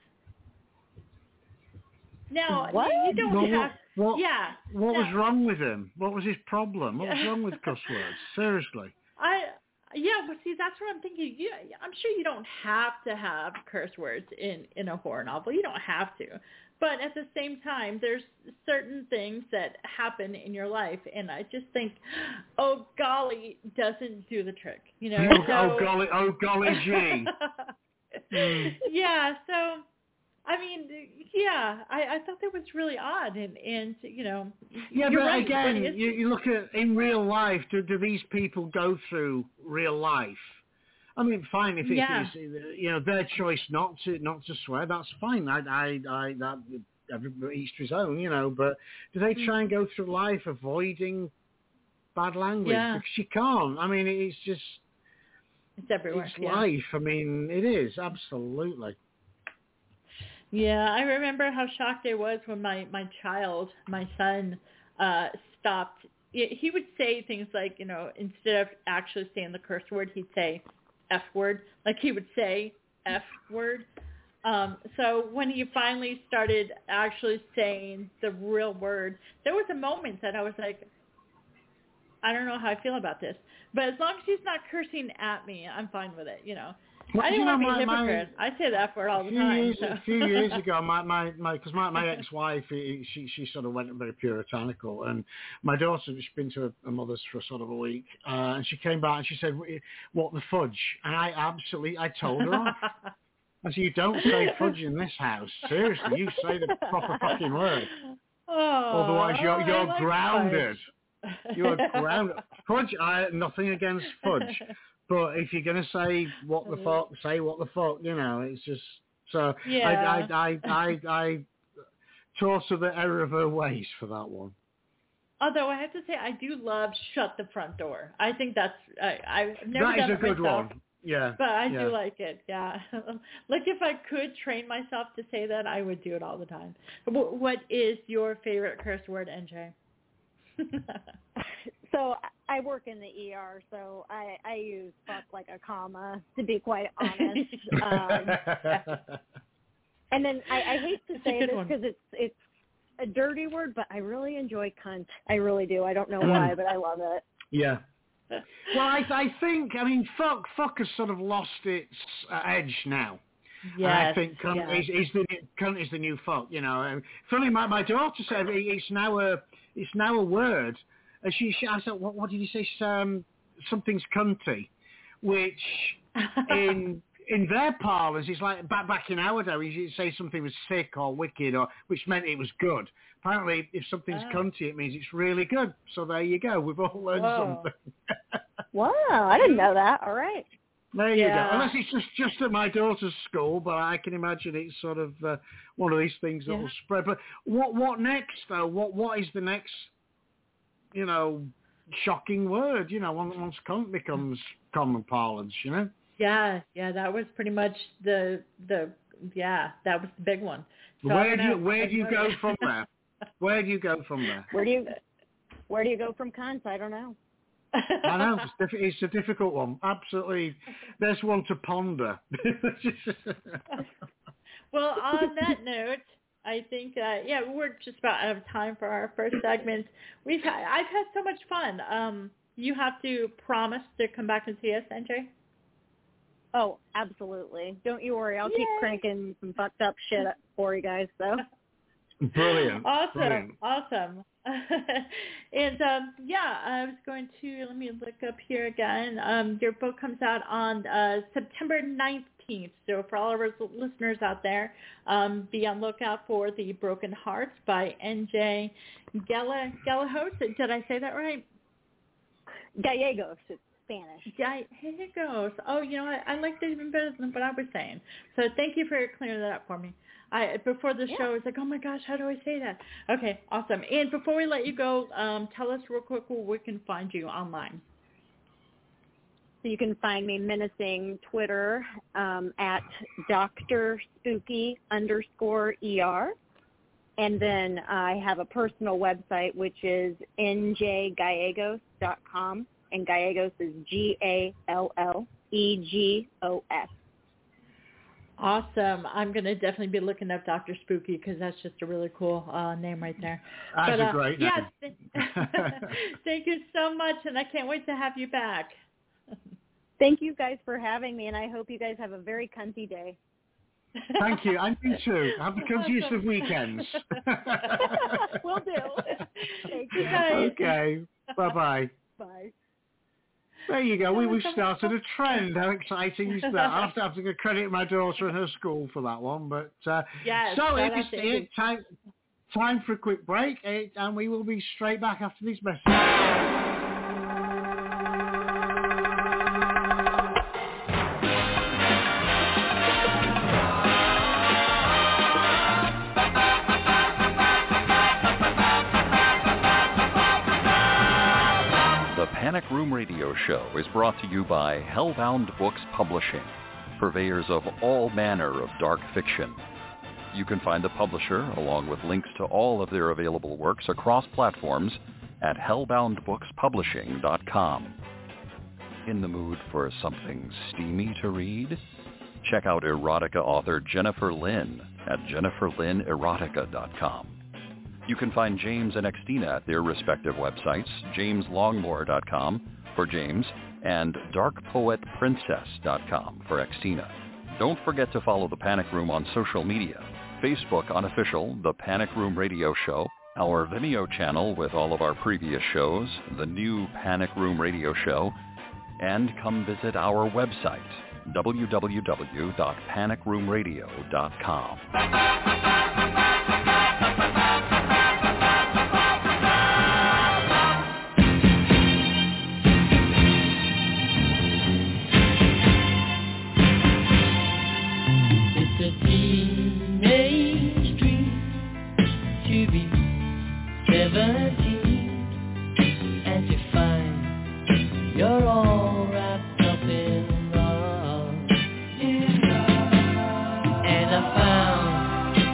Now, what? you don't well, have... What, yeah. What now, was wrong with him? What was his problem? What was wrong with cuss words? Seriously. I yeah, but see, that's what I'm thinking. You, I'm sure you don't have to have curse words in, in a horror novel. You don't have to. But at the same time, there's certain things that happen in your life, and I just think, oh golly, doesn't do the trick. You know. Oh, so, oh golly, oh golly gee. mm. Yeah. So. I mean, yeah, I, I thought that was really odd, and, and you know, yeah, you're but right, again, but you, you look at in real life. Do, do these people go through real life? I mean, fine if yeah. it is, you know, their choice not to not to swear. That's fine. I, I, I that everybody each to his own, you know. But do they try and go through life avoiding bad language? Yeah. Because you can't. I mean, it's just it's everywhere. It's yeah. life. I mean, it is absolutely. Yeah, I remember how shocked I was when my, my child, my son, uh, stopped. He would say things like, you know, instead of actually saying the curse word, he'd say F word. Like he would say F word. Um, so when he finally started actually saying the real word, there was a moment that I was like, I don't know how I feel about this. But as long as he's not cursing at me, I'm fine with it, you know. Well, I didn't you want know, to be a my, hypocrite. my, I say the F word all the a few time. Years, so. A few years ago, my my my because my, my ex-wife, she she sort of went very puritanical, and my daughter, she's been to her mother's for sort of a week, uh, and she came back and she said, "What the fudge?" And I absolutely, I told her off. I said, "You don't say fudge in this house. Seriously, you say the proper fucking word. Oh, Otherwise, you're you're like grounded. fudge. You're grounded. Fudge. I nothing against fudge." But if you're going to say what the fuck, say what the fuck, you know, it's just, so yeah. I, I, I, I, I taught her the error of her ways for that one. Although I have to say, I do love shut the front door. I think that's, I, I've never that done is a good myself, one. Yeah. But I yeah. do like it, yeah. Like if I could train myself to say that, I would do it all the time. What is your favorite curse word, N J? So I work in the E R, so I, I use fuck like a comma, to be quite honest. um, and then I, I hate to That's say this because it's it's a dirty word, but I really enjoy cunt. I really do. I don't know why, but I love it. Yeah. Well, I, I think, I mean, fuck, fuck has sort of lost its uh, edge now. Yes, and I think cunt, yes. is, is the cunt is the new fuck, you know. And funny, my my daughter said it's now a it's now a word. And she, she I said, what, what did you say? Um, something's cunty, which in in their parlance is like back back in our day, you'd say something was sick or wicked, or which meant it was good. Apparently, if something's oh. cunty, it means it's really good. So there you go. We've all learned Whoa. something. Wow, I didn't know that. All right. There you yeah. go. Unless it's just, just at my daughter's school, but I can imagine it's sort of uh, one of these things that yeah. will spread. But what what next, though? What What is the next you know, shocking word, you know, once cunt becomes common parlance, you know? Yeah, yeah, that was pretty much the, the yeah, that was the big one. So where do you, where do you go from there? Where do you go from there? Where do you, where do you go from cunts? I don't know. I know, it's, diff- it's a difficult one. Absolutely. There's one to ponder. Well, on that note, I think, uh, yeah, we're just about out of time for our first segment. We've had, I've had so much fun. Um, you have to promise to come back and see us, N J? Oh, absolutely. Don't you worry. I'll Yay. keep cranking some fucked up shit for you guys, though. Brilliant. Awesome. Brilliant. Awesome. And, um, yeah, I was going to, let me look up here again. Um, your book comes out on uh, September nineteenth. So for all of our listeners out there, um, be on lookout for The Broken Hearts by N J Gala, Gallegos. Did I say that right? Gallegos. It's Spanish. Gallegos. Oh, you know, I, I like that even better than what I was saying. So thank you for clearing that up for me. I before the yeah. show, I was like, oh my gosh, how do I say that? Okay, awesome. And before we let you go, um, tell us real quick where we can find you online. So you can find me menacing Twitter um, at Doctor Spooky underscore ER. And then I have a personal website, which is N J Gallegos dot com. And Gallegos is G A L L E G O S. Awesome. I'm going to definitely be looking up Doctor Spooky because that's just a really cool uh, name right there. That's but, a uh, great name. Yes, thank you so much, and I can't wait to have you back. Thank you guys for having me, and I hope you guys have a very cunty day. Thank you. And you too. Have the cuntiest of weekends. Will do. Thank you. Okay. Bye-bye. Bye. There you go. We, we've started a trend. How exciting is that? I'll have to, have to give credit my daughter and her school for that one. But uh, yes, So it it's it, time, time for a quick break, it, and we will be straight back after these messages. Panic Room Radio Show is brought to you by Hellbound Books Publishing, purveyors of all manner of dark fiction. You can find the publisher, along with links to all of their available works across platforms, at hellbound books publishing dot com. In the mood for something steamy to read? Check out erotica author Jennifer Lynn at jennifer lynn erotica dot com. You can find James and Xtina at their respective websites, james longmore dot com for James and dark poet princess dot com for Xtina. Don't forget to follow The Panic Room on social media. Facebook unofficial, The Panic Room Radio Show, our Vimeo channel with all of our previous shows, the new Panic Room Radio Show, and come visit our website, w w w dot panic room radio dot com. And to find you're all wrapped up in love. And I found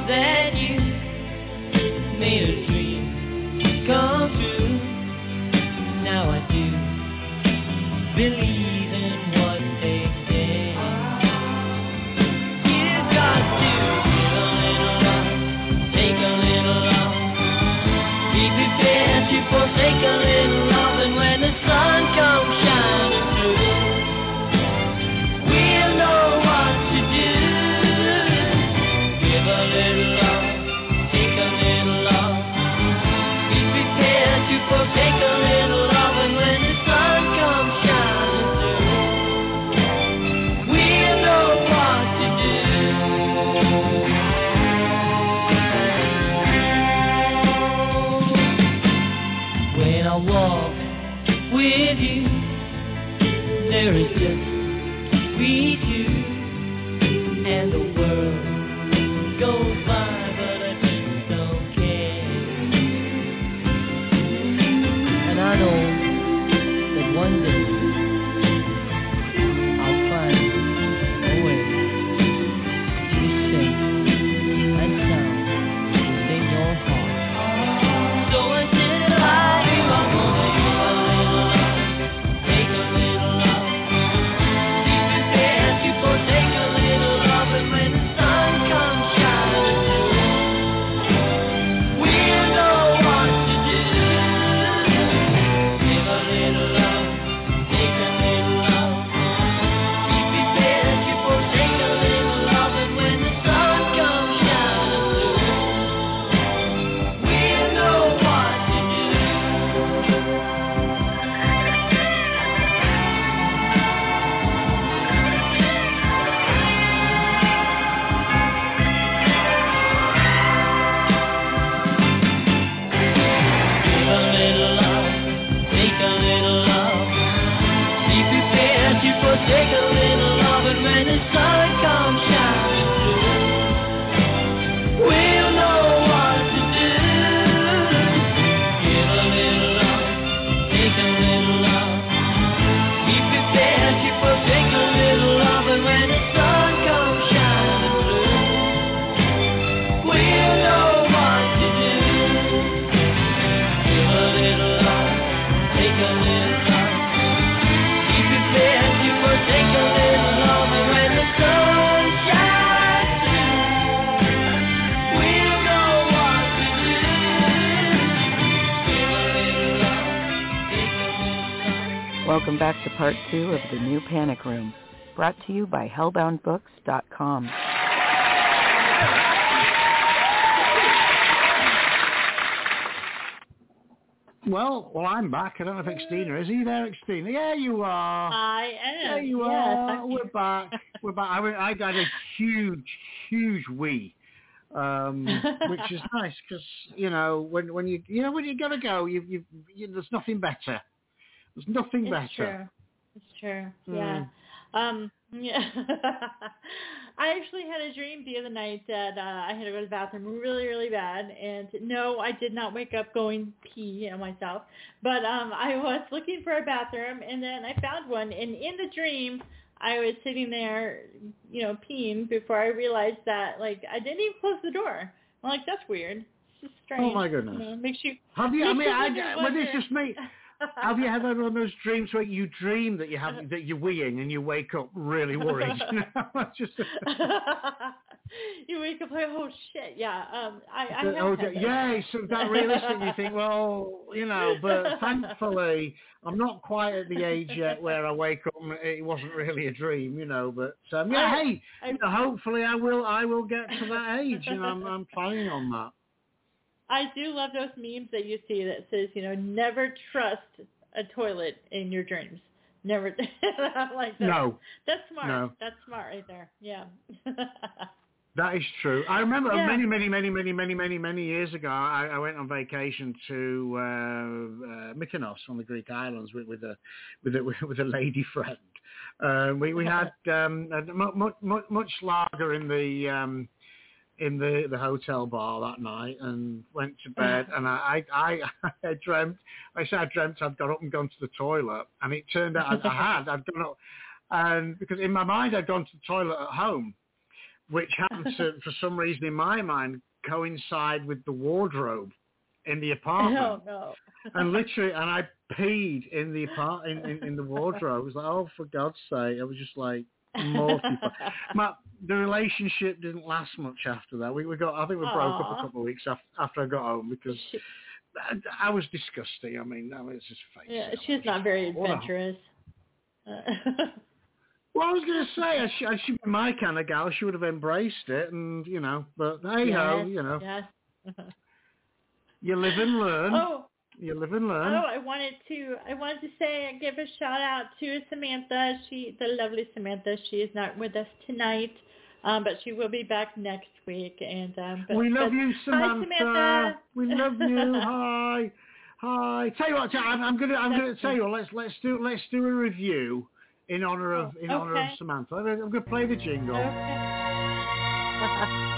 back to part two of The New Panic Room, brought to you by hellbound books dot com. Well, well, I'm back. I don't know if Xtina is. Are you there, Xtina? Yeah, you are. I am. There you yes, are. I'm We're back. We're back. I, I had a huge, huge wee, um, which is nice because you know when when you you know when you gotta go, you you, you there's nothing better. There's nothing it's better. True. It's true. Mm. Yeah. Um. Yeah. I actually had a dream the other night that uh, I had to go to the bathroom really, really bad, and no, I did not wake up going pee on myself, but um, I was looking for a bathroom, and then I found one, and in the dream, I was sitting there, you know, peeing before I realized that, like, I didn't even close the door. I'm like, that's weird. It's just strange. Oh my goodness. You know, makes you. Have you? I mean, I, you well, it's just me. Have you had one of those dreams where you dream that you have that you're weeing and you wake up really worried? You know, just you wake up like, oh shit, yeah. Um, I, I have oh, had yeah, so that realistic. You think, well, you know, but thankfully, I'm not quite at the age yet where I wake up and it wasn't really a dream, you know. But um, yeah, I, hey, I, you know, hopefully, I will. I will get to that age, and I'm, I'm planning on that. I do love those memes that you see that says, you know, never trust a toilet in your dreams. Never. I'm like, that. No. That's smart. No. That's smart right there. Yeah. That is true. I remember yeah. many, many, many, many, many, many, many years ago, I, I went on vacation to uh, uh, Mykonos on the Greek islands with, with a with a with a lady friend. Uh, we we had um, much, much much lager in the. Um, in the, the hotel bar that night and went to bed and I, I, I dreamt, I said I dreamt I'd got up and gone to the toilet and it turned out I, I had, I'd gone up and because in my mind I'd gone to the toilet at home, which happened to, for some reason in my mind, coincide with the wardrobe in the apartment. Oh, no. And literally, and I peed in the apart in, in, in the wardrobe. I was like, oh, for God's sake. I was just like, mortified. My, the relationship didn't last much after that. We we got. I think we broke Aww. up a couple of weeks after, after I got home because I, I was disgusting. I mean, I mean, it's just face. Yeah, it. she's not very adventurous. Well, I was going to say, I should, I should be my kind of gal. She would have embraced it, and you know. But hey yes, ho, you know. Yes. You live and learn. Oh. You live and learn. Oh, I wanted to. I wanted to say, give a shout out to Samantha. She, the lovely Samantha. She is not with us tonight, um, but she will be back next week. And um, but, we love but, you, Samantha. Hi, Samantha. We love you. Hi, hi. Tell you what, I'm, I'm gonna, I'm gonna tell you what. Let's let's do let's do a review in honor of in okay. honor of Samantha. I'm gonna play the jingle. Okay.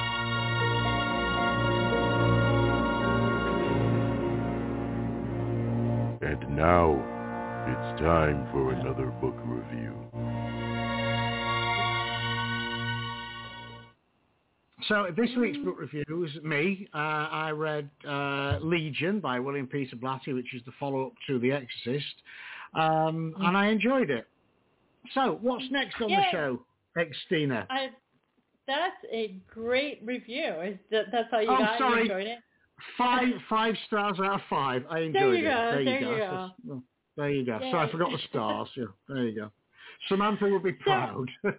And now, it's time for another book review. So this week's book review is me. Uh, I read uh, Legion by William Peter Blatty, which is the follow-up to The Exorcist, um, and I enjoyed it. So what's next on Yay. the show, Xtina? I, that's a great review. Is that, that's all you oh, got? Sorry. You enjoyed it? Five five stars out of five. I enjoyed there you it. Go. There, there you you go. go. So, there you go. Yay. So I forgot the stars. Yeah, there you go. Samantha will be proud. So,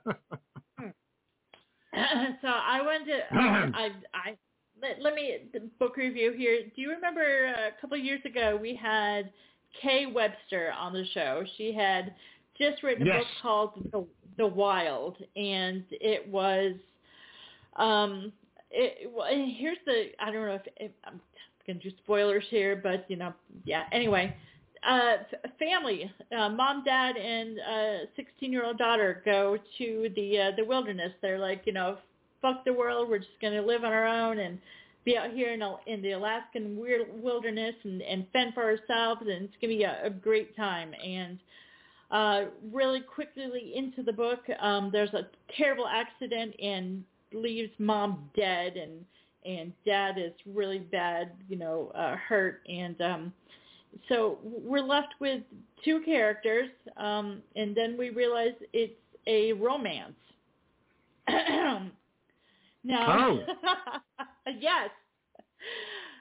so I wanted to. Um, I I let, let me the book review here. Do you remember a couple of years ago we had Kay Webster on the show? She had just written a yes. book called The, the Wild, and it was. Um, It, well, here's the, I don't know if, if I'm going to do spoilers here, but, you know, yeah, anyway, uh, family, uh, mom, dad, and uh sixteen-year-old daughter go to the uh, the wilderness. They're like, you know, fuck the world, we're just going to live on our own and be out here in, in the Alaskan weird wilderness and, and fend for ourselves, and it's going to be a, a great time. And uh, really quickly into the book, um, there's a terrible accident and leaves mom dead, and and dad is really bad, you know, uh, hurt, and um, so we're left with two characters, um, and then we realize it's a romance. Now, oh. yes,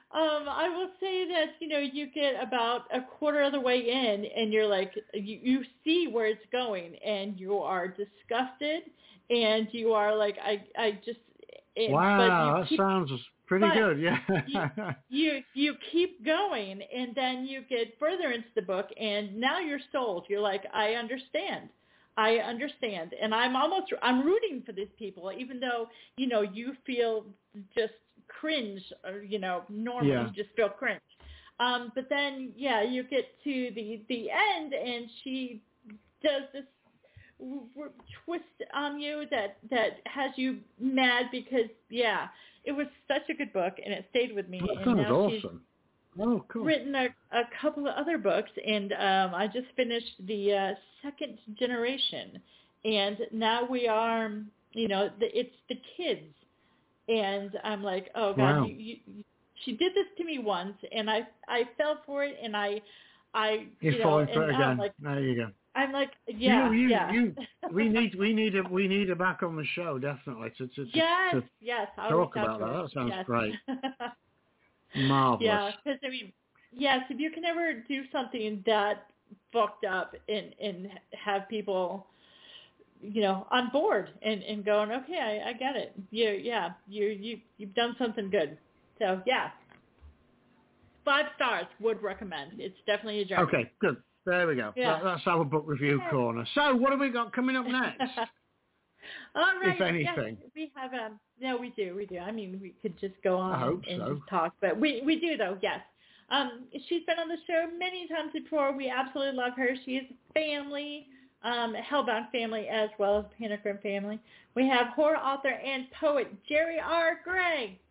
Um, I will say that, you know, you get about a quarter of the way in and you're like, you, you see where it's going and you are disgusted and you are like, I, I just, and, wow, but you that keep, sounds pretty but good, yeah. you, you, you keep going and then you get further into the book and now you're sold. You're like, I understand. I understand. And I'm almost, I'm rooting for these people, even though, you know, you feel just cringe, or, you know, normally Yeah. you just feel cringe. Um, but then, yeah, you get to the, the end and she does this w- w- twist on you that, that has you mad because, yeah, it was such a good book and it stayed with me. That and sounds now awesome. she's Oh, cool. written a, a couple of other books, and um, I just finished the uh, second generation, and now we are, you know, the, it's the kids, and I'm like, oh God, Wow. you, you, you, she did this to me once, and I I fell for it, and I I You're you know, falling and for it now I'm again. like, There you go. I'm like, yeah, you, you, yeah. you, we need, we need a, we need her back on the show, definitely, to, to, to, yes, to yes, I'll talk reach out about to that. her. That sounds Yes. great. Marvelous. Yeah, because I mean, yes, if you can ever do something that fucked up and and have people, you know, on board and, and going, okay, I, I get it. You, yeah, you you you've done something good. So yeah, five stars would recommend. It's definitely a journey. Okay, good. There we go. Yeah. That, that's our book review corner. So, what have we got coming up next? All right. If anything. Yes, we have a, no, we do, we do. I mean, we could just go on I hope and, and so. just talk, but we, we do though, yes. Um, she's been on the show many times before. We absolutely love her. She is family, um, Hellbound family as well as Panic Room family. We have horror author and poet Jerry R. Gray.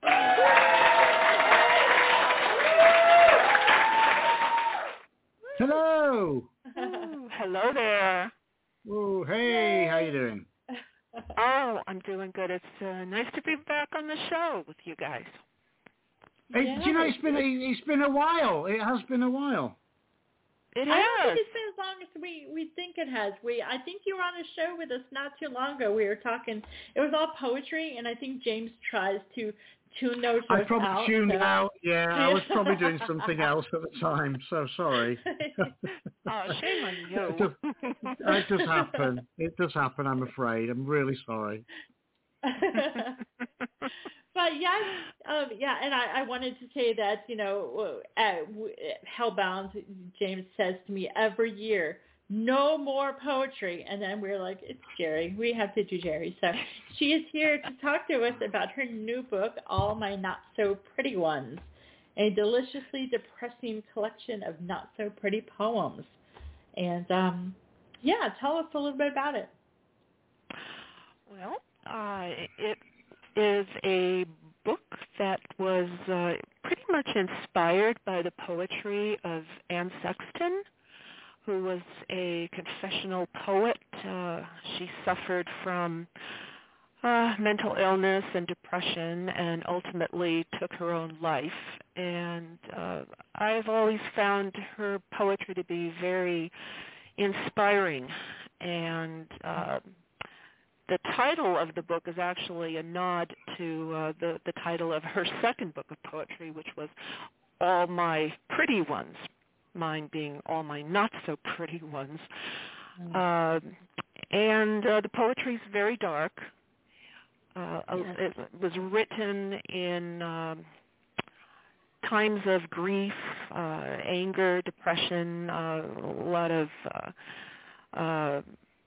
Hello. Ooh, hello there. Oh, hey, how you doing? Oh, I'm doing good. It's uh, nice to be back on the show with you guys. Hey, Yeah, do you know it's been a, it's been a while. It has been a while. It I don't has. think it's been as long as we, we think it has. We I think you were on a show with us not too long ago. We were talking. It was all poetry, and I think James tries to tune those I shows probably out. tuned so. out. Yeah, I was probably doing something else at the time. So sorry. Oh, shame on you. it, does, it does happen. It does happen. I'm afraid. I'm really sorry. But yes, um, yeah, and I, I wanted to say that, you know, at Hellbound, James says to me every year, no more poetry. And then we're like, it's Jerry. We have to do Jerry. So she is here to talk to us about her new book, All My Not So Pretty Ones, a deliciously depressing collection of not so pretty poems. And, um, yeah, tell us a little bit about it. Well, uh, it is a book that was uh, pretty much inspired by the poetry of Anne Sexton, who was a confessional poet. Uh, she suffered from uh, mental illness and depression and ultimately took her own life. And uh, I've always found her poetry to be very inspiring. And uh, the title of the book is actually a nod to uh, the, the title of her second book of poetry, which was All My Pretty Ones, mine being All My Not So Pretty Ones. Mm. Uh, and uh, the poetry is very dark. Uh, yes. It was written in um, times of grief, uh, anger, depression, uh, a lot of uh, uh,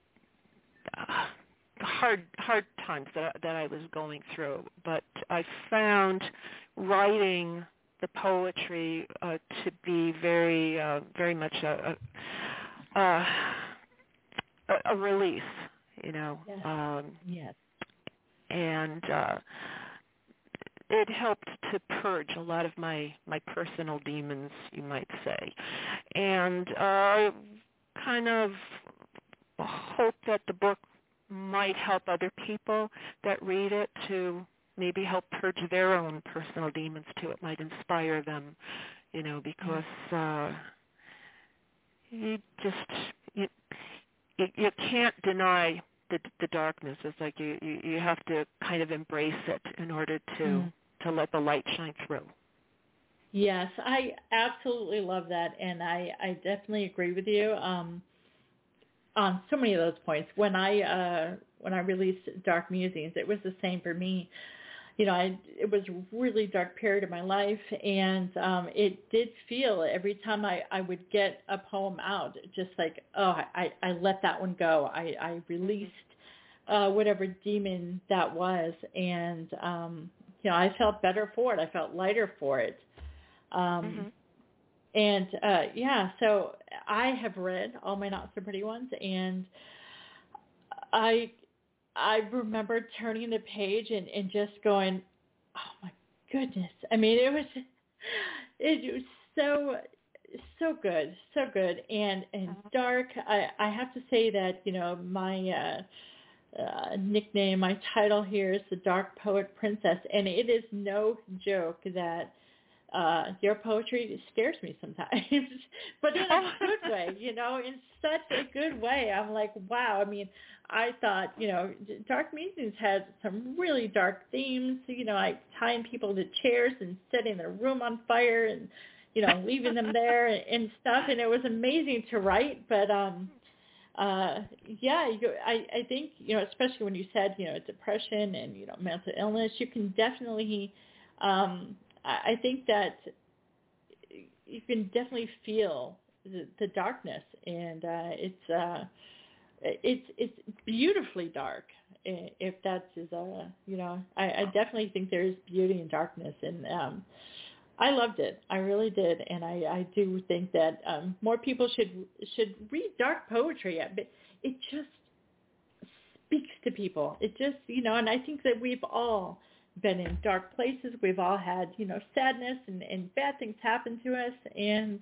hard hard times that that I was going through. But I found writing the poetry uh, to be very uh, very much a a, a a release, you know. Yes. Um, yes. And uh, it helped to purge a lot of my, my personal demons, you might say. And I uh, kind of hope that the book might help other people that read it to maybe help purge their own personal demons too. It might inspire them, you know, because uh, you just you, you you can't deny the the darkness. It's like you, you, you have to kind of embrace it in order to mm. to let the light shine through. Yes, I absolutely love that, and I, I definitely agree with you um, on so many of those points. When I uh, when I released Dark Musings, it was the same for me. You know, I, it was a really dark period of my life, and um, it did feel every time I, I would get a poem out, just like, oh, I, I let that one go. I, I released uh, whatever demon that was, and, um, you know, I felt better for it. I felt lighter for it. Um, mm-hmm. And, uh, yeah, so I have read all my Not So Pretty ones, and I... I remember turning the page and, and just going, oh my goodness. I mean, it was, it was so, so good, so good. And, and dark. I, I have to say that, you know, my uh, uh, nickname, my title here is the Dark Poet Princess. And it is no joke that uh, your poetry scares me sometimes, but in a good way, you know, in such a good way. I'm like, wow. I mean, I thought, you know, Dark Musings had some really dark themes, you know, like tying people to chairs and setting their room on fire and, you know, leaving them there and, and stuff. And it was amazing to write. But, um, uh, yeah, you, I, I think, you know, especially when you said, you know, depression and, you know, mental illness, you can definitely, um, I think that you can definitely feel the, the darkness, and uh, it's uh, it's it's beautifully dark. If that's is uh, you know, I, I definitely think there is beauty in darkness, and um, I loved it. I really did, and I, I do think that um, more people should should read dark poetry. But it just speaks to people. It just, you know, and I think that we've all been in dark places. We've all had, you know, sadness and, and bad things happen to us. And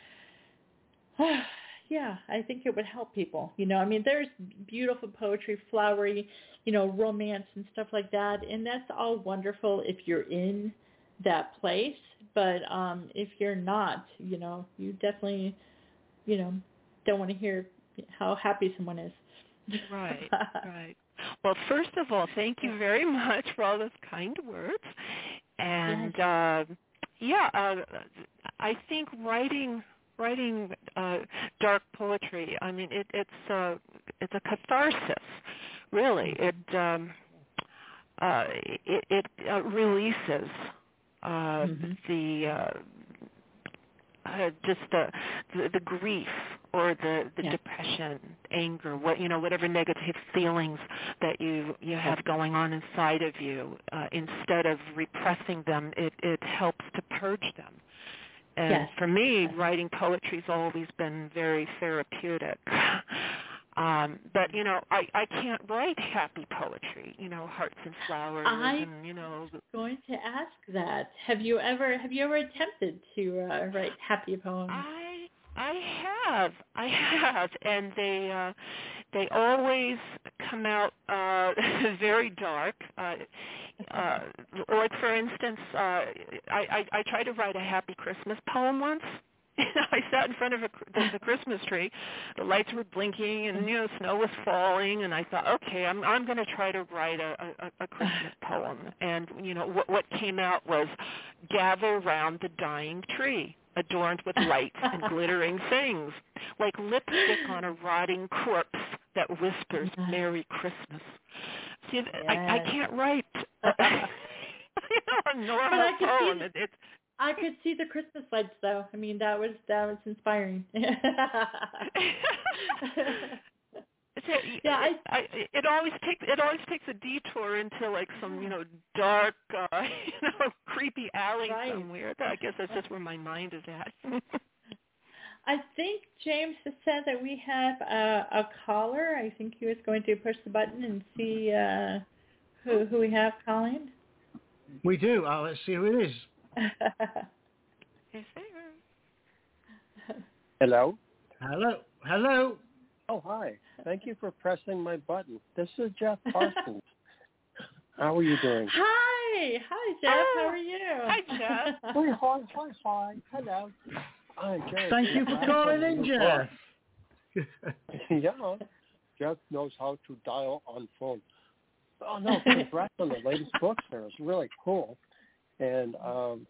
uh, yeah, I think it would help people. You know, I mean, there's beautiful poetry, flowery, you know, romance and stuff like that. And that's all wonderful if you're in that place. But um, if you're not, you know, you definitely, you know, don't want to hear how happy someone is. Right, right. Well, first of all, thank you very much for all those kind words. And yes. uh, yeah, uh, I think writing writing uh, dark poetry, I mean, it, it's uh, it's a catharsis, really. It um, uh, it, it uh, releases uh, mm-hmm. the uh, uh, just the, the the grief or the, the yeah. depression, anger, what you know, whatever negative feelings that you you have going on inside of you. Uh, instead of repressing them, it it helps to purge them. And yes. for me, writing poetry's always been very therapeutic. Um, but, you know, I, I can't write happy poetry, you know, hearts and flowers I'm and, you know. going to ask that. Have you ever have you ever attempted to uh, write happy poems? I I have. I have. And they uh, they always come out uh, very dark. Uh, uh, or, for instance, uh, I, I, I tried to write a happy Christmas poem once. I sat in front of a, the, the Christmas tree. The lights were blinking, and you know, snow was falling. And I thought, okay, I'm I'm going to try to write a, a, a Christmas poem. And you know, what what came out was, gather round the dying tree, adorned with lights and glittering things, like lipstick on a rotting corpse that whispers Merry Christmas. See, yes. I, I can't write a normal poem. It, it's I could see the Christmas lights, though. I mean, that was that was inspiring. yeah, I, I, it always takes it always takes a detour into like some you know dark, uh, you know, creepy alley right. somewhere. I guess that's just where my mind is at. I think James has said that we have a, a caller. I think he was going to push the button and see uh, who who we have calling. We do. Uh, let's see who it is. Hello? Hello? Hello? Oh, hi. Thank you for pressing my button. This is Jeff Parsons. How are you doing? Hi. Hi, Jeff. Oh, how are you? Hi, Jeff. Hi, hi, hi, hi. Hello. Hi, Jeff. Thank you for calling in, Jeff. Yeah. Jeff knows how to dial on phone. Oh, no, congrats on the latest book there. It's really cool. And, um,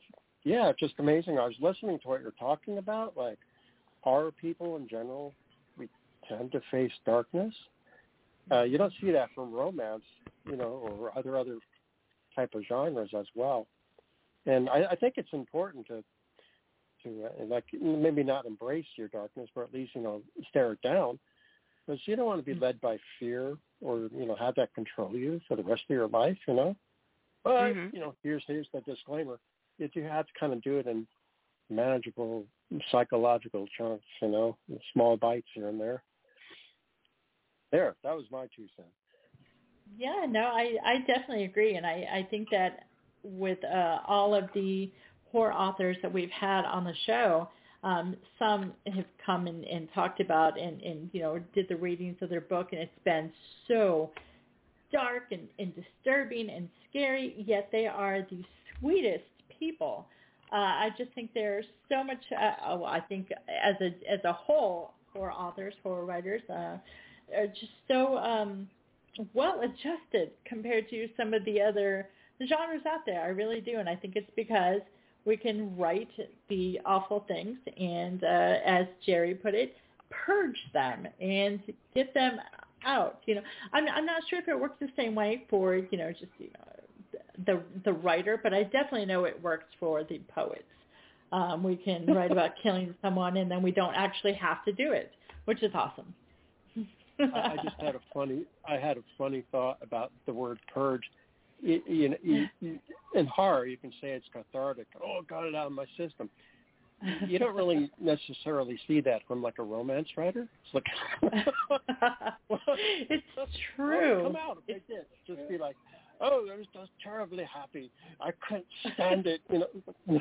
yeah, it's just amazing. I was listening to what you're talking about. Like, horror people in general, we tend to face darkness. Uh, you don't see that from romance, you know, or other other type of genres as well. And I, I think it's important to, to uh, like, maybe not embrace your darkness, but at least, you know, stare it down. Because you don't want to be led by fear or, you know, have that control you for the rest of your life, you know. But, mm-hmm. you know, here's here's the disclaimer. If you have to kind of do it in manageable psychological chunks, you know, small bites here and there. There, that was my two cents. Yeah, no, I, I definitely agree. And I, I think that with uh, all of the horror authors that we've had on the show, um, some have come and, and talked about and, and, you know, did the readings of their book, and it's been so dark and, and disturbing and scary, yet they are the sweetest people. Uh, I just think there's so much, uh, oh, I think as a as a whole, horror authors, horror writers uh, are just so um, well adjusted compared to some of the other genres out there. I really do, and I think it's because we can write the awful things and, uh, as Jerry put it, purge them and get them out. You know, I'm I'm not sure if it works the same way for, you know, just, you know, the the writer, but I definitely know it works for the poets. Um, we can write about killing someone and then we don't actually have to do it, which is awesome. I just had a funny I had a funny thought about the word purge. You, you know, you, you, in horror, you can say it's cathartic. Oh, got it out of my system. You don't really necessarily see that from like a romance writer. It's like, it's true. Oh, come out if they did. Just be like, oh, I was just terribly happy. I couldn't stand it. You know.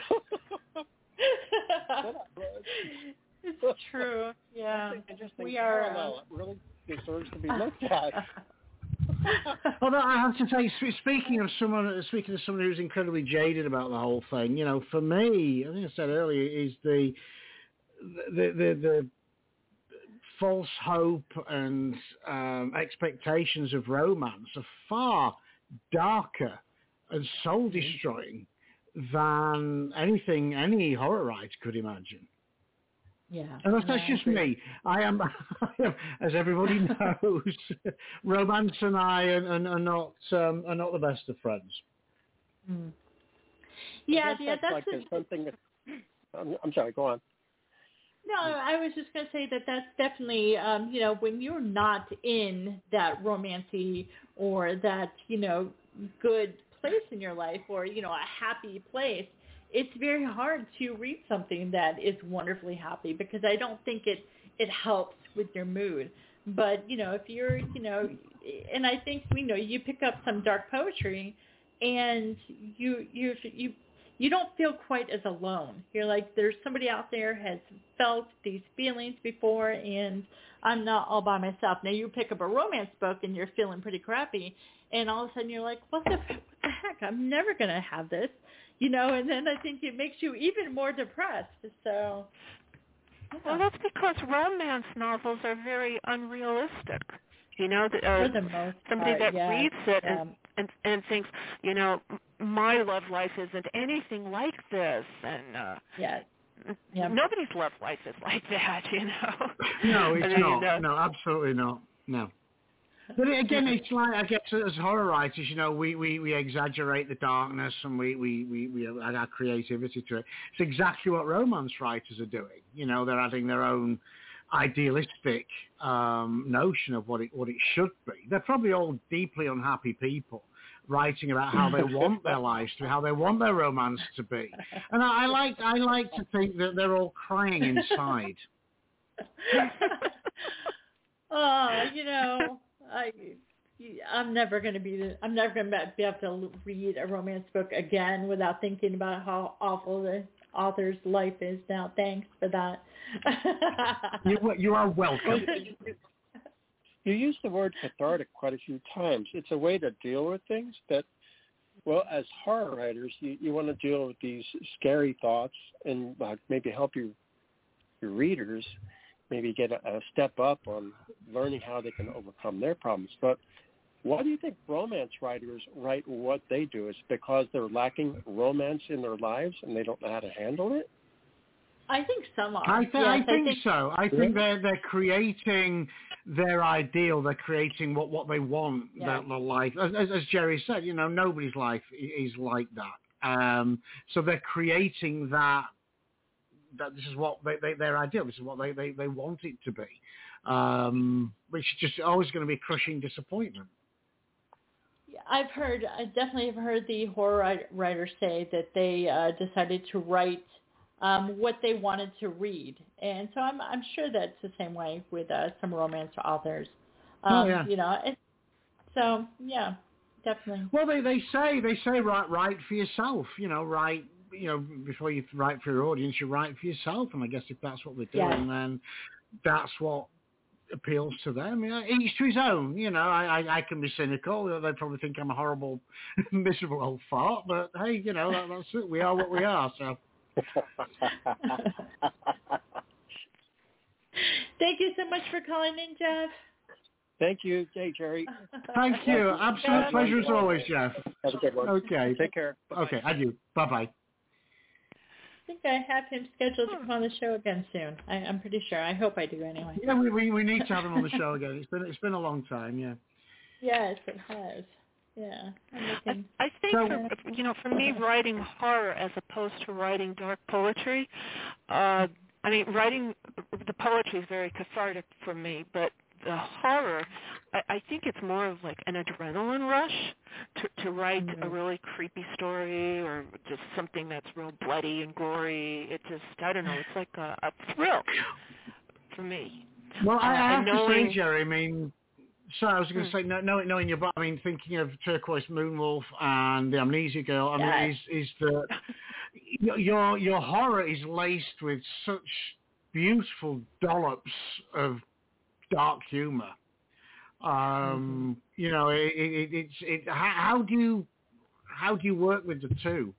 It's true. Yeah, we are. Parallel. It really deserves to be looked at. Well, no, I have to say, speaking of someone, speaking of someone who's incredibly jaded about the whole thing, you know, for me, I think I said earlier, is the the the, the false hope and um, expectations of romance are far darker and soul destroying than anything any horror writer could imagine. Yeah, and that's, that's yeah, just me. I am, I am, as everybody knows, romance and I are, are not um, are not the best of friends. Mm. Yeah, yeah, that's, that's like a, something that. I'm, I'm sorry. Go on. No, I was just going to say that that's definitely, um, you know, when you're not in that romancy or that, you know, good place in your life or, you know, a happy place, it's very hard to read something that is wonderfully happy because I don't think it, it helps with your mood. But, you know, if you're, you know, and I think, you know, you pick up some dark poetry and you, you, you, you don't feel quite as alone. You're like, there's somebody out there has felt these feelings before and I'm not all by myself. Now you pick up a romance book and you're feeling pretty crappy and all of a sudden you're like, what the, what the heck? I'm never going to have this. You know, and then I think it makes you even more depressed. So, yeah. Well, that's because romance novels are very unrealistic. You know, the, uh, for the most somebody part, that yeah, reads it yeah. and, and and thinks, you know, my love life isn't anything like this, and uh, yeah, yeah. nobody's love life is like that. You know. No, it's I mean, not. Uh, no, absolutely not. No. But again, it's like, I guess as horror writers, you know, we, we, we exaggerate the darkness and we, we, we, we add our creativity to it. It's exactly what romance writers are doing. You know, they're adding their own idealistic um, notion of what it what it should be. They're probably all deeply unhappy people writing about how they want their lives to be, how they want their romance to be. And I, I like I like to think that they're all crying inside. Oh, you know, I, I'm never going to be, I'm never going to be able to read a romance book again without thinking about how awful the author's life is now. Thanks for that. you, you are welcome. You use the word cathartic quite a few times. It's a way to deal with things that, well, as horror writers, you, you want to deal with these scary thoughts and uh, maybe help your, your readers maybe get a, a step up on learning how they can overcome their problems. But Why do you think romance writers write what they do? Is it because they're lacking romance in their lives and they don't know how to handle it? I think some are. I, th- yes, I, think I think so. I think they're they're creating their ideal. They're creating what, what they want yeah. their, their life. As, as Jerry said, you know, nobody's life is like that. Um, so they're creating that. That this is what they, they their ideal. This is what they, they, they want it to be. Um, which is just always going to be crushing disappointment. Yeah, I've heard. I definitely have heard the horror writers say that they uh, decided to write Um, what they wanted to read, and so I'm I'm sure that's the same way with uh, some romance authors. Um, oh yeah. You know, it, so yeah, definitely. Well, they, they say they say write write for yourself. You know, write you know before you write for your audience, you write for yourself. And I guess if that's what they're doing, Yeah. then that's what appeals to them. You know, each to his own. You know, I, I I can be cynical. They probably think I'm a horrible, miserable old fart. But hey, you know that, that's it. We are what we are. So. Thank you so much for calling in, Jeff. Thank you. Hey, Jerry. Thank you. Absolute pleasure as always, Jeff. Have a good one. Okay. Take care. Bye-bye. Okay, adieu. Bye-bye. I think I have him scheduled to come on the show again soon. I, I'm pretty sure. I hope I do anyway. Yeah, we, we we need to have him on the show again. It's been it's been a long time, yeah. Yes, it has. Yeah. I'm looking. I, I think, So- for, you know, for me, writing horror as opposed to writing dark poetry, uh, I mean, writing the poetry is very cathartic for me, but the horror, I, I think it's more of like an adrenaline rush to, to write Mm-hmm. a really creepy story or just something that's real bloody and gory. It just, I don't know, it's like a, a thrill for me. Well, I, I Uh, have knowing, to say, Jerry, I mean, so I was going to Hmm. say, no, knowing, knowing your, I mean, thinking of Turquoise Moonwolf and The Amnesia Girl, I mean, Yes. is is the your your horror is laced with such beautiful dollops of dark humor. Um, Mm-hmm. You know, it, it, it's it. How, how do you how do you work with the two?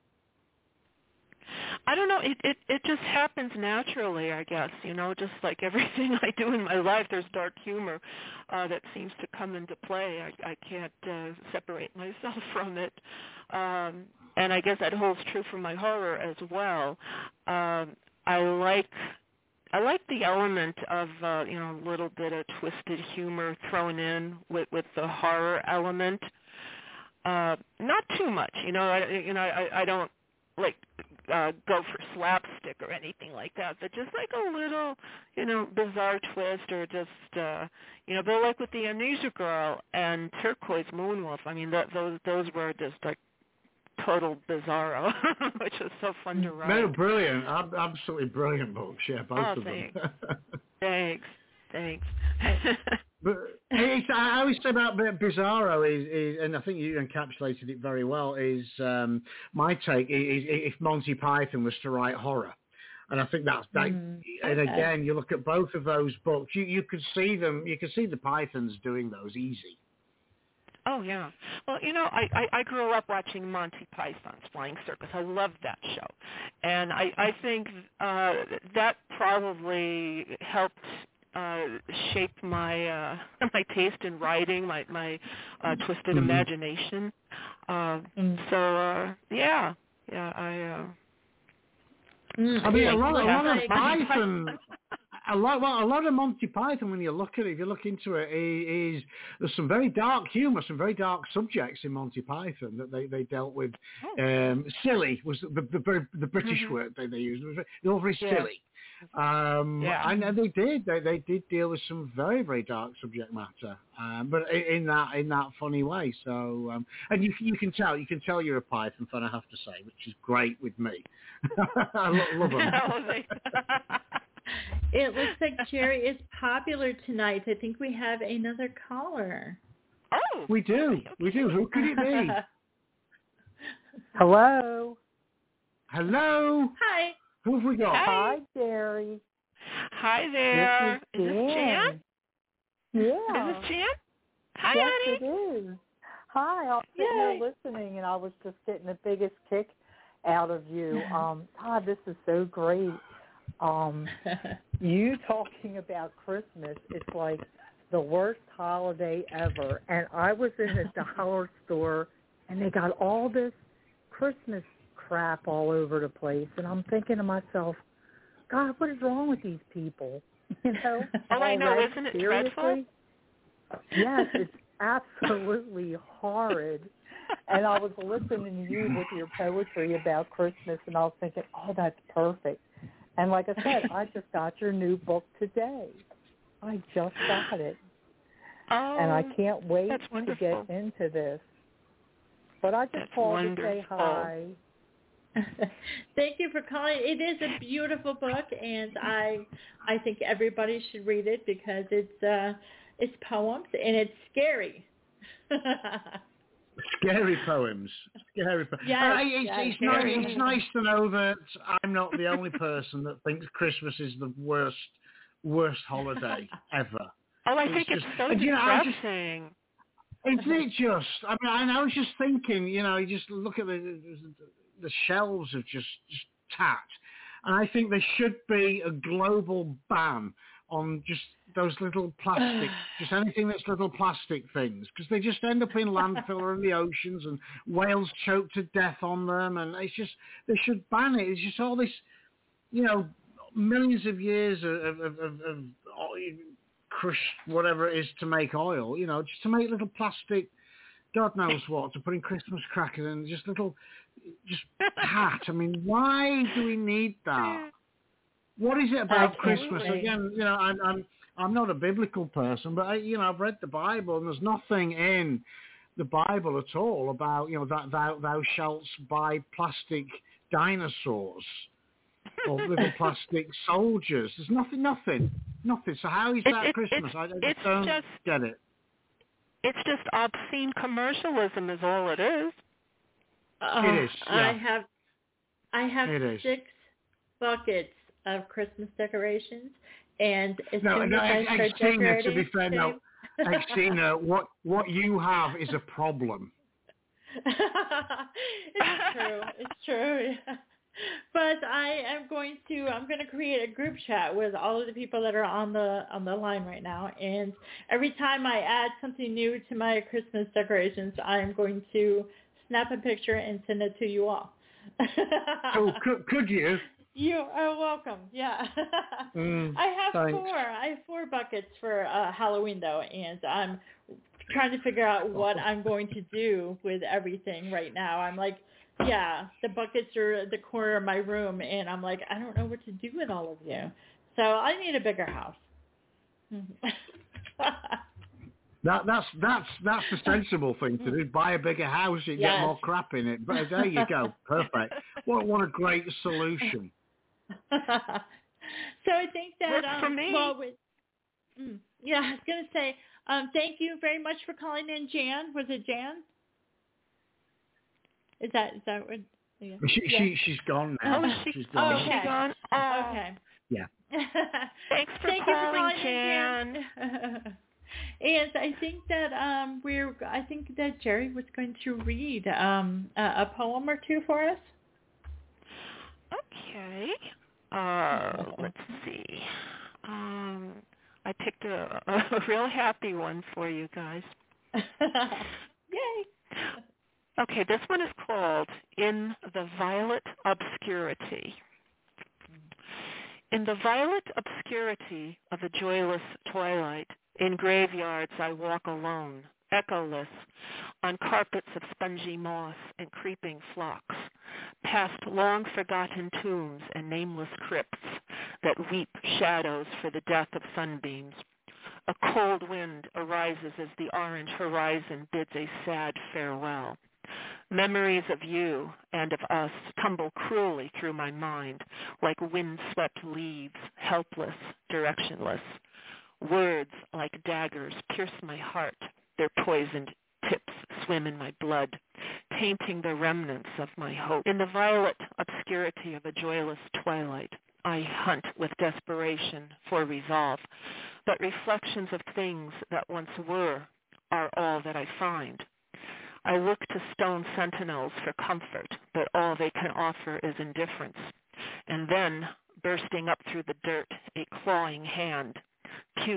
I don't know. It, it it just happens naturally, I guess. You know, just like everything I do in my life, there's dark humor uh, that seems to come into play. I, I can't uh, separate myself from it, um, and I guess that holds true for my horror as well. Um, I like I like the element of uh, you know a little bit of twisted humor thrown in with with the horror element. Uh, not too much, you know. I you know I, I don't like. Uh, go for slapstick or anything like that, but just like a little, you know, bizarre twist or just, uh, you know, but like with the Amnesia Girl and Turquoise Moonwolf, I mean, th- those those were just like total bizarro, which was so fun to write. They were brilliant, Ab- absolutely brilliant books. Yeah, both oh, of thanks. them. thanks, thanks. But it's, I always say about Bizarro is, is, and I think you encapsulated it very well, is um, my take is if Monty Python was to write horror. And I think that's that. Mm, And okay. again, you look at both of those books, you, you could see them, you could see the Pythons doing those easy. Oh, yeah. Well, you know, I, I, I grew up watching Monty Python's Flying Circus. I loved that show. And I, I think uh, that probably helped uh, shape my uh, my taste in writing, my, my uh, twisted Mhm. imagination. Uh, Mm. So, uh, yeah. Yeah, I... Uh, Mm, I mean, a lot, a yeah. lot of Monty Python, a lot, well, a lot of Monty Python. When you look at it, if you look into it, is there's some very dark humour, some very dark subjects in Monty Python that they, they dealt with. Um, silly was the the, the, the British Mhm. word they, they used. It was very, all very Yeah. silly. Um, Yeah. and, and they did. They they did deal with some very very dark subject matter, um, but in, in that in that funny way. So um, and you you can tell you can tell you're a Python fan, I have to say, which is great with me. I lo- love them. It looks like Jerry is popular tonight. I think we have another caller. Oh, We do. We do. Who could it be? Hello. Hello. Hi. Who have we got? Hi, Jerry. Hi there. This is Is this Jan? Yeah. Is this Jan? Hi, yes, honey. it is. Hi, I was sitting Yay. there listening, and I was just getting the biggest kick out of you. Um, God, this is so great. Um, you talking about Christmas, it's like the worst holiday ever. And I was in a dollar store, and they got all this Christmas crap all over the place. And I'm thinking to myself, God, what is wrong with these people? You know? Oh, I know. Already, Isn't it seriously? dreadful? Yes, it's absolutely horrid. And I was listening to you with your poetry about Christmas, and I was thinking, oh, that's perfect. And like I said, I just got your new book today. I just got it. Oh, and I can't wait to get into this. But I just that's called wonderful. to say hi. Thank you for calling. It is a beautiful book, and I I think everybody should read it because it's uh, it's poems and it's scary. Scary poems. Scary poems. Yes, uh, it's, yes, it's, nice, scary. it's nice to know that I'm not the only person that thinks Christmas is the worst worst holiday ever. Oh, I it's think just, it's so and, you know, I just, depressing. Isn't it just? I mean, and I was just thinking, you know, you just look at the the shelves of just, just tat, and I think there should be a global ban on just those little plastic, just anything that's little plastic things, because they just end up in landfill or in the oceans, and whales choke to death on them, and it's just, they should ban it. It's just all this, you know, millions of years of, of, of, of crushed whatever it is to make oil, you know, just to make little plastic, God knows what, to put in Christmas crackers and just little, just tat. I mean, why do we need that? What is it about Christmas? Again, you know, I'm I'm I'm not a biblical person, but I, you know, I've read the Bible, and there's nothing in the Bible at all about, you know, that thou thou shalt buy plastic dinosaurs or little plastic soldiers. There's nothing, nothing, nothing. So how is it, that it, Christmas? It's, I, I just it's don't just, get it. It's just obscene commercialism is all it is. Uh, it is. Yeah. I have, I have it six buckets of Christmas decorations, and as no, soon no, as I start Xena, decorating, to be fair, no, Xena, what what you have is a problem. It's true. It's true. But I am going to I'm going to create a group chat with all of the people that are on the on the line right now, and every time I add something new to my Christmas decorations, I am going to snap a picture and send it to you all. Oh, could, could you? You are welcome. Yeah. Mm, I have thanks. four. I have four buckets for uh, Halloween though, and I'm trying to figure out what I'm going to do with everything right now. I'm like, yeah, the buckets are at the corner of my room, and I'm like, I don't know what to do with all of you. So I need a bigger house. That that's that's that's the sensible thing to do. Buy a bigger house, you Yes. get more crap in it. But there you go, perfect. What what a great solution. So I think that Works um, for me. well, with, mm, yeah, I was going to say um, thank you very much for calling in, Jan. Was it Jan? Is that is that what? Yeah. She yeah. she she's gone now. Oh, she, she's gone. oh, Okay. she's gone. Oh. Okay. Yeah. Thanks for Thank calling, you for calling Jan. in, Jan. And I think that um, we're. I think that Jerry was going to read um, a, a poem or two for us. Okay. Uh, let's see. Um, I picked a, a real happy one for you guys. Yay! Okay, this one is called In the Violet Obscurity. In the violet obscurity of a joyless twilight, in graveyards I walk alone, echoless, on carpets of spongy moss and creeping phlox, past long-forgotten tombs and nameless crypts that weep shadows for the death of sunbeams. A cold wind arises as the orange horizon bids a sad farewell. Memories of you and of us tumble cruelly through my mind like wind-swept leaves, helpless, directionless. Words like daggers pierce my heart. Their poisoned tips swim in my blood, tainting the remnants of my hope. In the violet obscurity of a joyless twilight, I hunt with desperation for resolve, but reflections of things that once were are all that I find. I look to stone sentinels for comfort, but all they can offer is indifference. And then, bursting up through the dirt, a clawing hand, putrid,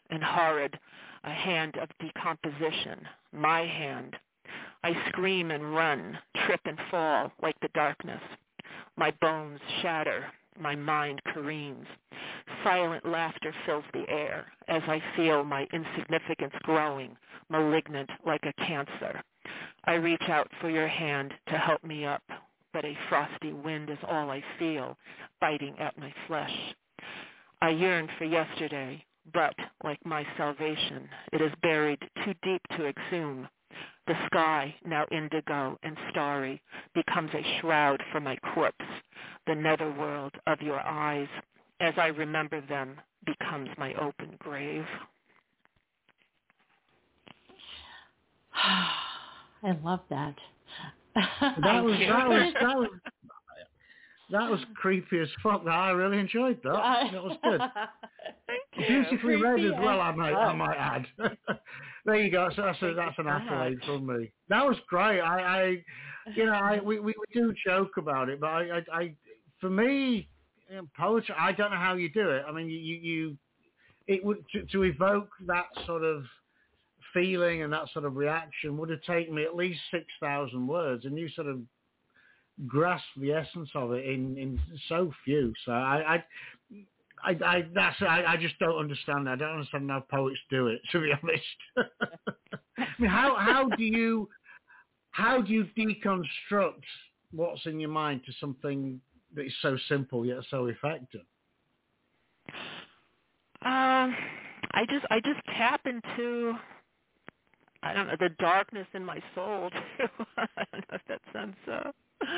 and horrid, a hand of decomposition, my hand. I scream and run, trip and fall like the darkness. My bones shatter, my mind careens. Silent laughter fills the air as I feel my insignificance growing, malignant like a cancer. I reach out for your hand to help me up, but a frosty wind is all I feel, biting at my flesh. I yearn for yesterday, but, like my salvation, it is buried too deep to exhume. The sky, now indigo and starry, becomes a shroud for my corpse. The netherworld of your eyes, as I remember them, becomes my open grave. I love that. That was that was that was that was creepy as fuck. I really enjoyed that. That was good. Beautifully read as well, I might I might add. There you go. So that's a, that's an accolade from me. That was great. I, I you know, I we, we do joke about it, but I, I, I for me, you know, poetry. I don't know how you do it. I mean, you you it would to, to evoke that sort of feeling and that sort of reaction would have taken me at least six thousand words, and you sort of grasp the essence of it in, in so few. So I, I, I, I that's I, I just don't understand that. I don't understand how poets do it, to be honest. I mean, how how do you how do you deconstruct what's in your mind to something that is so simple yet so effective? Um, I just I just tap into, I don't know, the darkness in my soul too. I don't know if that sounds uh,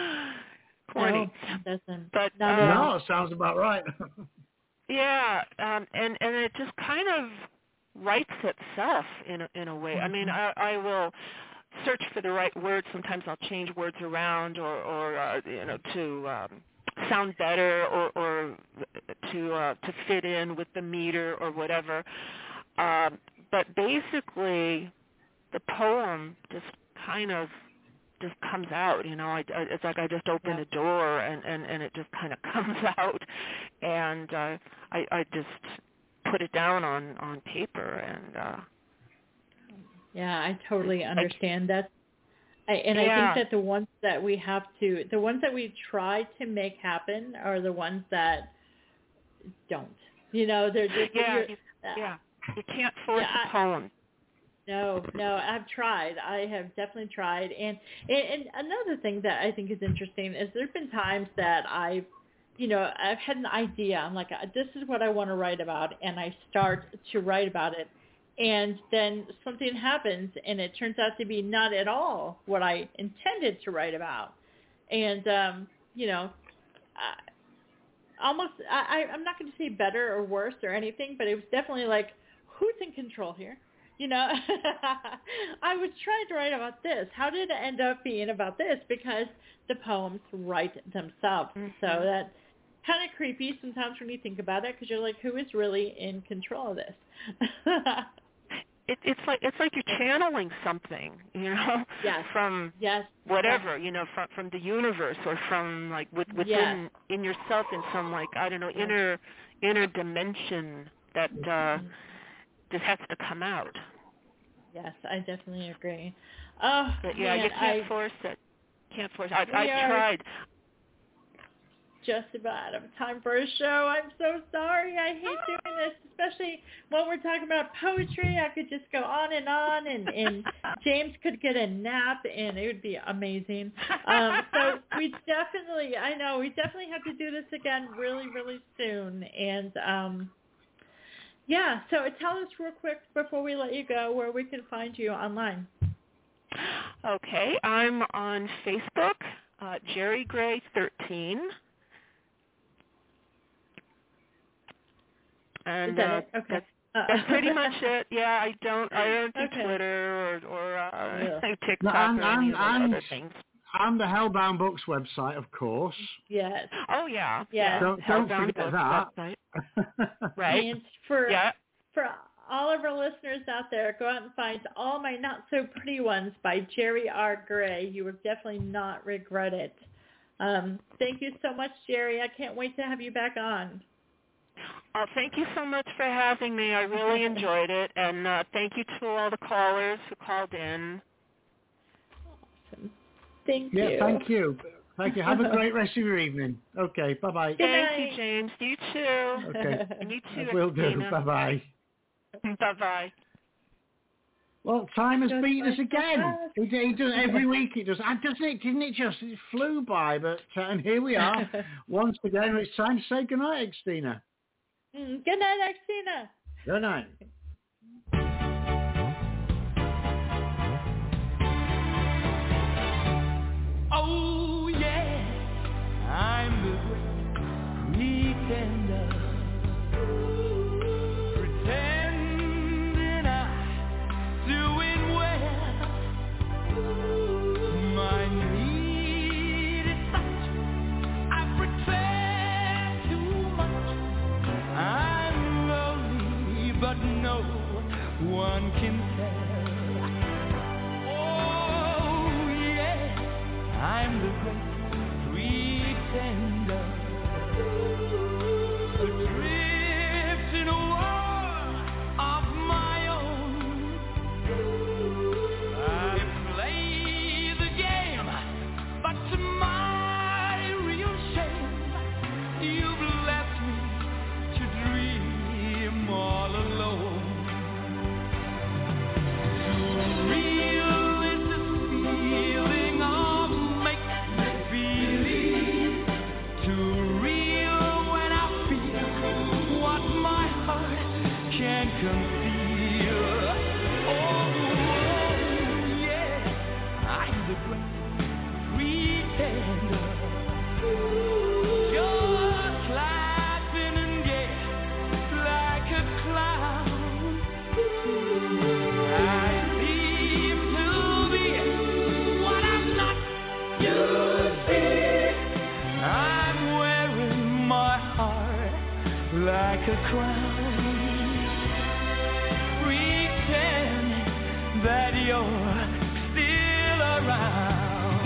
corny. No, doesn't. But no, um, no, it sounds about right. yeah, um, and and it just kind of writes itself in a, in a way. I mean, I, I will search for the right words. Sometimes I'll change words around, or or uh, you know, to um, sound better, or or to uh, to fit in with the meter or whatever. Um, but basically, the poem just kind of just comes out, you know. I, I, it's like I just open yeah. a door and, and, and it just kind of comes out, and uh, I, I just put it down on, on paper. And uh, yeah, I totally understand I, that. I, and yeah. I think that the ones that we have to, the ones that we try to make happen are the ones that don't. You know, they're just yeah, you, uh, yeah. You can't force yeah, a poem. No, no, I've tried. I have definitely tried. And, and and another thing that I think is interesting is there have been times that I've, you know, I've had an idea. I'm like, this is what I want to write about, and I start to write about it. And then something happens, and it turns out to be not at all what I intended to write about. And, um, you know, I, almost, I, I'm not going to say better or worse or anything, but it was definitely like, who's in control here? You know, I was trying to write about this. How did it end up being about this? Because the poems write themselves. Mm-hmm. So that's kind of creepy sometimes when you think about it, because you're like, who is really in control of this? it, it's like it's like you're channeling something, you know, yes. from yes. whatever, yes. you know, from from the universe or from like with, within yes. in yourself in some like I don't know yes. inner inner dimension that. Uh, Just has to come out. Yes, I definitely agree. Oh, but yeah, man, you can't I, force it. Can't force it. I, I are tried. Just about out of time for a show. I'm so sorry. I hate doing this, especially when we're talking about poetry. I could just go on and on, and, and James could get a nap, and it would be amazing. Um, so we definitely, I know, we definitely have to do this again really, really soon. And, um, yeah, so tell us real quick before we let you go where we can find you online. Okay, I'm on Facebook, uh, Jerry Gray thirteen. And Is that uh, it? Okay. That's, uh, that's pretty much it. Yeah, I don't, I don't do okay. Twitter or, or uh, yeah. TikTok no, I'm, or any I'm, of those I'm, other things. I'm the Hellbound Books website, of course. Yes. Oh yeah. Yes. Don't, don't forget Books that. Website. Right. And for yeah. for all of our listeners out there, go out and find All My Not So Pretty Ones by Jerry R. Gray. You will definitely not regret it. Um, thank you so much, Jerry. I can't wait to have you back on. Oh, thank you so much for having me. I really enjoyed it, and uh, thank you to all the callers who called in. Awesome. Thank yeah, you. Yeah, thank you. Thank you. Have a great rest of your evening. Okay, bye-bye. Thank night. you, James. You too. Okay. And you too, I will do. Christina. Bye-bye. Bye-bye. Well, time has Just beaten us like again. He, he does every week. He does, and doesn't it? Didn't it just? It flew by, but uh, and here we are once again. It's time to say goodnight, Xtina. Mm, good night, Xtina. Good night. Oh yeah, I'm the great pretender. But no one can tell. Oh yeah, I'm the great pretender, adrift in a world of my own. I play the game, but to my real shame, you've left me to dream all alone. Like a crown, pretend that you're still around.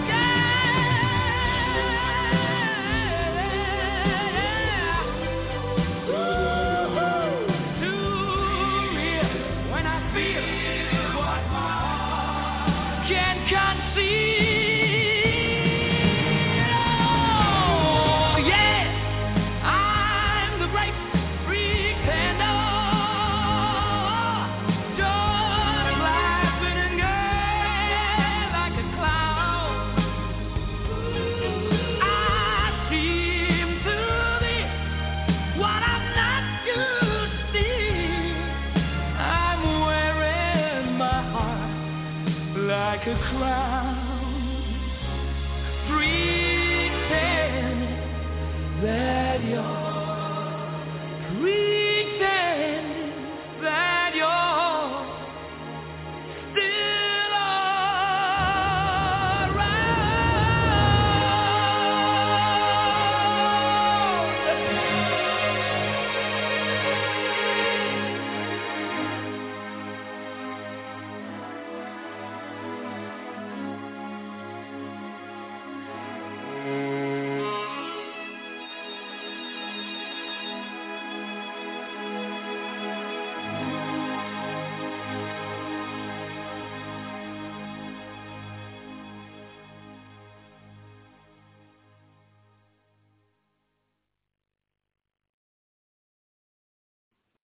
Yeah, ooh, too real when I feel what my heart can conceive. Like a cloud.